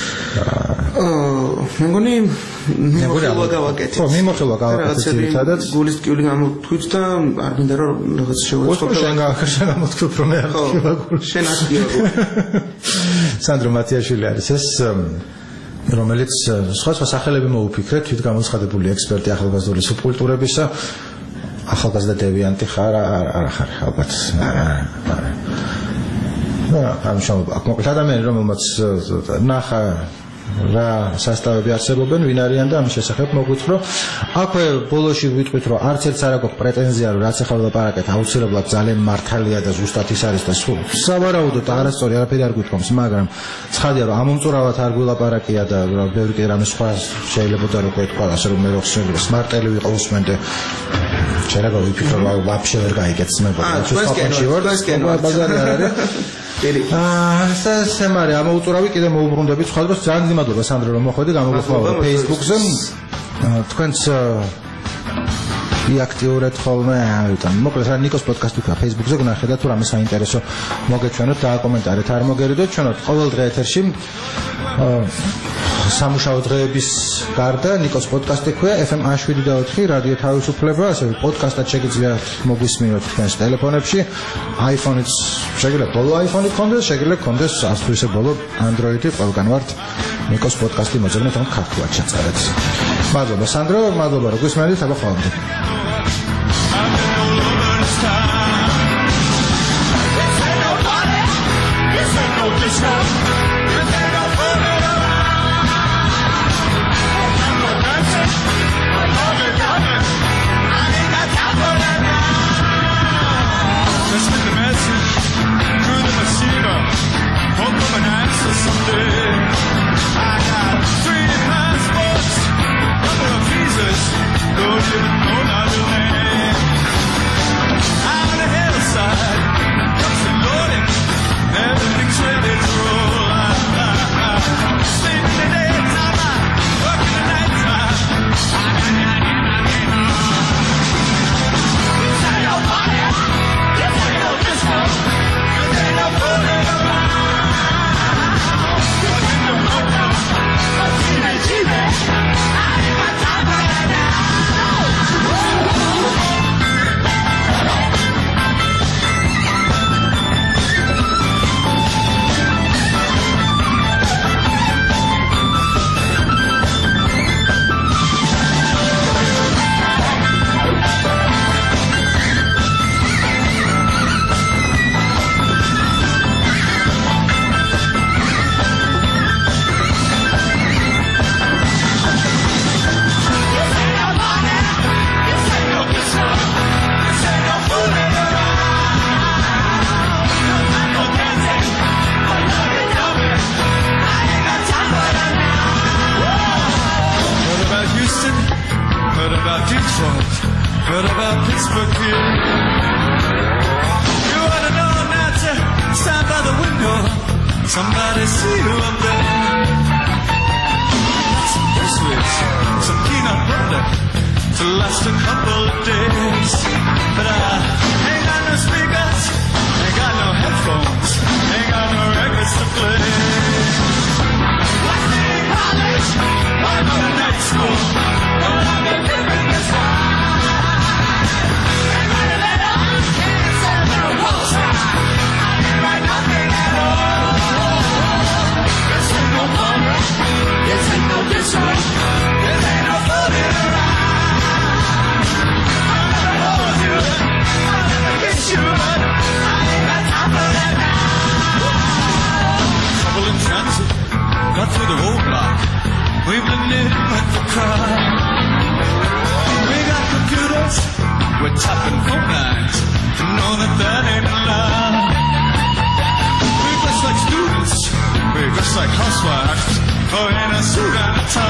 აა მე მგონი მიმოხილვა გავაკეთეთ. ხო, მიმოხილვა გავაკეთეთ ერთადაც. გულის ტკივილი გამოთქვით და არ მინდა რომ რაღაც შევეცხოვრო. შენ შენ გამოთქვით რომ მე ხო, შენ აკიო. სანდრო მათიაშვილი არის ეს რომელიც სხვა სხვა სახელები მოუფიქრეთ, თვით გამოცხადებული ექსპერტი ახალგაზრდული სუბკულტურებისა. ახალგაზრდა დევიანტი ხარ არ ხარ ალბათ არა ამ შოუ აქ მოკლედ ადამიანი რომელმაც ნახა რა სასტავები არსებობენ, ვინ არიან და ამის შესახებ მოგვიწრო. აქვე ბოლოში ვიტყვით რომ არც ერთს არ აქვს პრეტენზია რომ რაც ახლა ვლაპარაკეთ აუცილებლად ძალიან მართალია და ზუსტად ის არის და სულ სავარაუდოდ არასწორი არაფერი არ გვითხოვს, მაგრამ ცხადია რომ ამომწურავად არ გვილაპარაკია და ბევრი კიდე რამე სხვა შეიძლება რომ გეთქვა ასე რომ მე რო ხსენები სმარტელი ვიყო უსმენდე შეიძლება ვიფიქრო რომ ვაფშე ვერ გაიგეცნებოდა ჩვენსკენ ვარ ბაზარი არ არის აა სასემარი ამოუწურავი კიდე მოუბრუნდებით სხვა დროს ძალიან დიდი მადლობა სანდრო რომ მოხვედი გამოგვიხმაურე Facebook-ზე თქვენც იაქტიურეთ ხოლმე, ამიტომ მოკლედ რა ნიკოს პოდკასტი ქვია Facebook-ზე გნახეთ და თუ რამე საინტერესო მოგეჩვენოთ და აკომენტარეთ, არ მოგერიდოთ, ჩვენოთ ყოველ დღე ეთერში სამუშაო დღეების გარდა ნიკოს პოდკასტი ქვია ეფ ემ შვიდი და ოთხი რადიო თავისუფლება, ასევე პოდკასტად შეგიძლიათ მოგვისმინოთ თქვენს ტელეფონებში, iPhone-იც შეგიძლიათ ბოლო iPhone-ი გქონდეს, შეგიძლიათ გქონდეს ასე თუ ისე ბოლო Android-ი, ყველგან ვართ ნიკოს პოდკასტი მოძებნეთ, რომ ქართულად ჩაწერეთ. მადლობა სანდრო, მადლობა რომ გვისმენთ, აბა ხოლმე. Heard about Pittsburgh here. You ought to know now to stand by the window. Somebody see you up there. Some biscuits, some peanut butter to last a couple of days. But I ain't got no speakers, ain't got no headphones, ain't got no records to play. Like me in college, I'm on a night school, but I've been living this life. This ain't no dishwasher, this ain't no food in the ride. I'll never hold you, I'll never kiss you, but I ain't got time for that now. Trouble in transit, got through the roadblock, we've been in at the crowd. We got computers, we're tapping phone lines, to know that that ain't allowed. We dress like students, we dress like housewives, or in a suit and a tie.